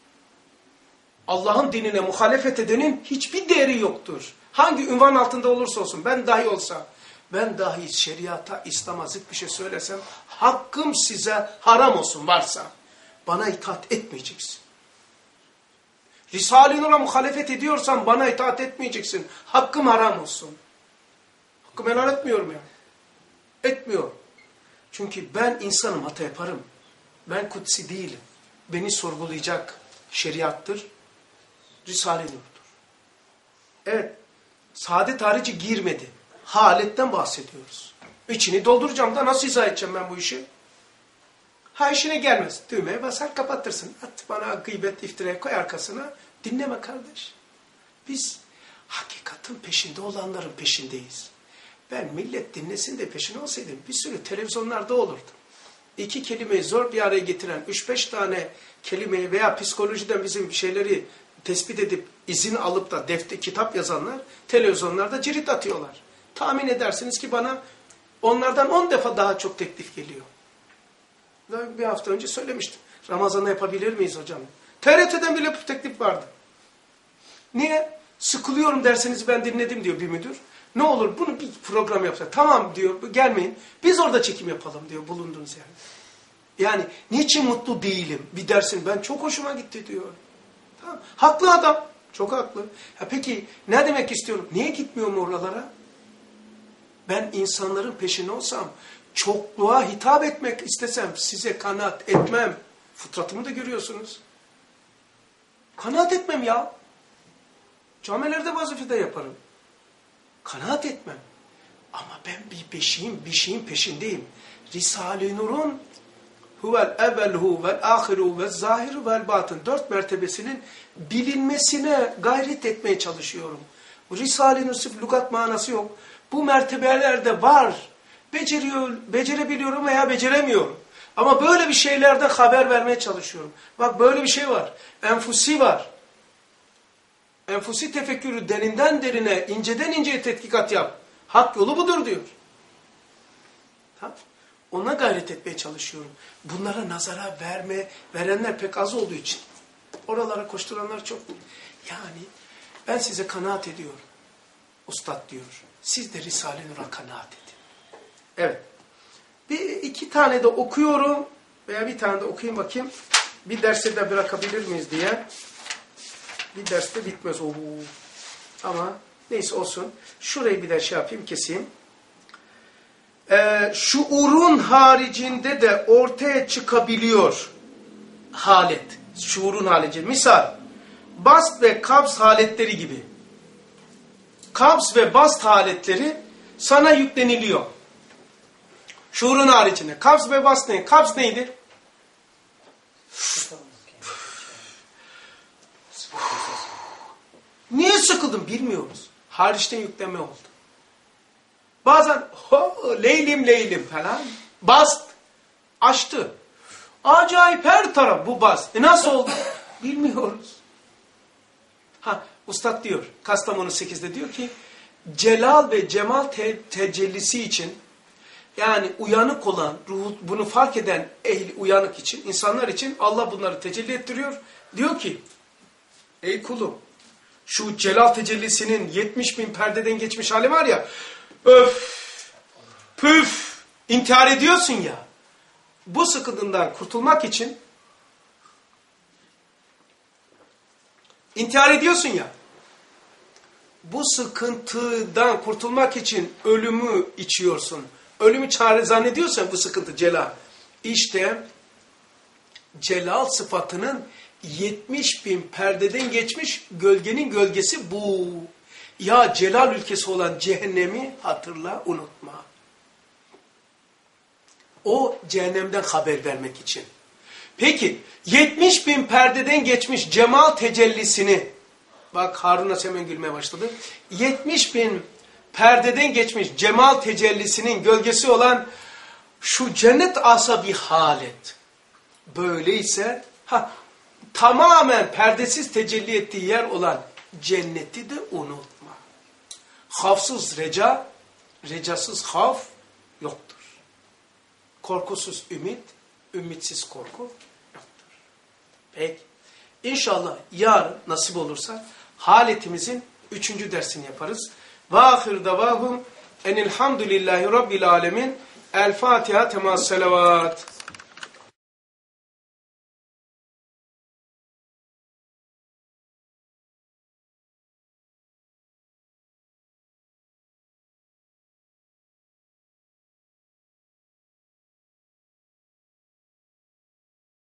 Allah'ın dinine muhalefet edenin hiçbir değeri yoktur. Hangi ünvan altında olursa olsun, ben dahi olsa, ben dahi şeriata, İslam'a zıt bir şey söylesem, hakkım size haram olsun varsa, bana itaat etmeyeceksin. Risale-i Nur'a muhalefet ediyorsan bana itaat etmeyeceksin. Hakkım haram olsun. Hakkımı helal etmiyorum ya. Etmiyorum. Çünkü ben insanım, hata yaparım. Ben kutsi değilim. Beni sorgulayacak şeriattır. Risale-i Nur'dur. Evet. Saadet harici girmedi. Haletten bahsediyoruz. İçini dolduracağım da nasıl izah edeceğim ben bu işi? Ha işine gelmez. Düğmeye basar kapatırsın. At bana gıybet, iftiraya koy arkasına. Dinleme kardeş. Biz hakikatin peşinde olanların peşindeyiz. Ben millet dinlesin de peşine olsaydım bir sürü televizyonlarda olurdu. İki kelimeyi zor bir araya getiren üç beş tane kelimeyi veya psikolojiden bizim şeyleri tespit edip izin alıp da defter, kitap yazanlar televizyonlarda cirit atıyorlar. Tahmin edersiniz ki bana onlardan on defa daha çok teklif geliyor. Bir hafta önce söylemiştim. Ramazan'da yapabilir miyiz hocam? T R T'den bile teklif vardı. Niye? Sıkılıyorum derseniz ben dinledim diyor bir müdür. Ne olur bunu bir program yapsa. Tamam diyor gelmeyin. Biz orada çekim yapalım diyor bulunduğunuz yerde. Yani niçin mutlu değilim? Bir dersin ben çok hoşuma gitti diyor. Tamam. Haklı adam. Çok haklı. Ya peki ne demek istiyorum? Niye gitmiyorum oralara? Ben insanların peşinde olsam, çokluğa hitap etmek istesem size kanaat etmem. Fıtratımı da görüyorsunuz. Kanaat etmem ya. Camilerde vazifede yaparım. Kanaat etmem. Ama ben bir beşiğim, bir şeyin peşindeyim. Risale-i Nur'un huvel evvelhu vel ahiru vel zahiru vel batın dört mertebesinin bilinmesine gayret etmeye çalışıyorum. Risale-i Nur sırf lügat manası yok. Bu mertebelerde var. Beceriyor, becerebiliyorum veya beceremiyorum. Ama böyle bir şeylerden haber vermeye çalışıyorum. Bak böyle bir şey var. Enfusi var. Enfusi tefekkürü derinden derine, inceden inceye tetkikat yap. Hak yolu budur diyor. Tamam. Ona gayret etmeye çalışıyorum. Bunlara nazara verme, verenler pek az olduğu için. Oralara koşturanlar çok. Yani ben size kanaat ediyorum. Ustad diyor. Siz de Risale-i Nur'a kanaat edin. Evet. Bir iki tane de okuyorum. Veya bir tane de okuyayım bakayım. Bir derste de bırakabilir miyiz diye. Bir derste bitmez. Oo. Ama neyse olsun. Şurayı bir de şey yapayım, keseyim. Ee, şuurun haricinde de ortaya çıkabiliyor halet. Şuurun haricinde. Misal, bast ve kabz haletleri gibi. Kabz ve bast haletleri sana yükleniliyor. Şuurun haricinde. Kabz ve bast ne? Kabz neydi? Niye sıkıldım bilmiyoruz. Hariçten yüklenme oldu. Bazen ho, leylim leylim falan. Bast. Açtı. Acayip her taraf bu bast. E nasıl oldu? Bilmiyoruz. Ha, ustad diyor. Kastamonu sekizde diyor ki celal ve cemal te tecellisi için yani uyanık olan, ruhu, bunu fark eden ehli uyanık için, insanlar için Allah bunları tecelli ettiriyor. Diyor ki ey kulum şu celal tecellisinin yetmiş bin perdeden geçmiş hali var ya öf, püf, İntihar ediyorsun ya. Bu sıkıntıdan kurtulmak için intihar ediyorsun ya. Bu sıkıntıdan kurtulmak için ölümü içiyorsun. Ölümü çare zannediyorsan bu sıkıntı celal. İşte celal sıfatının yetmiş bin perdeden geçmiş gölgenin gölgesi bu. Ya celal ülkesi olan cehennemi hatırla, unutma. O cehennemden haber vermek için. Peki yetmiş bin perdeden geçmiş cemal tecellisini, bak Harun'a hemen gülmeye başladı. yetmiş bin perdeden geçmiş cemal tecellisinin gölgesi olan şu cennet asa bir halet. Böyleyse ha, tamamen perdesiz tecelli ettiği yer olan cenneti de unutma. Havsız reca, recasız havf yoktur. Korkusuz ümit, ümitsiz korku yoktur. Peki. İnşallah yarın nasip olursa haletimizin üçüncü dersini yaparız. Ve ahir davahum enilhamdülillahi rabbil alemin. El Fatiha temas selavat.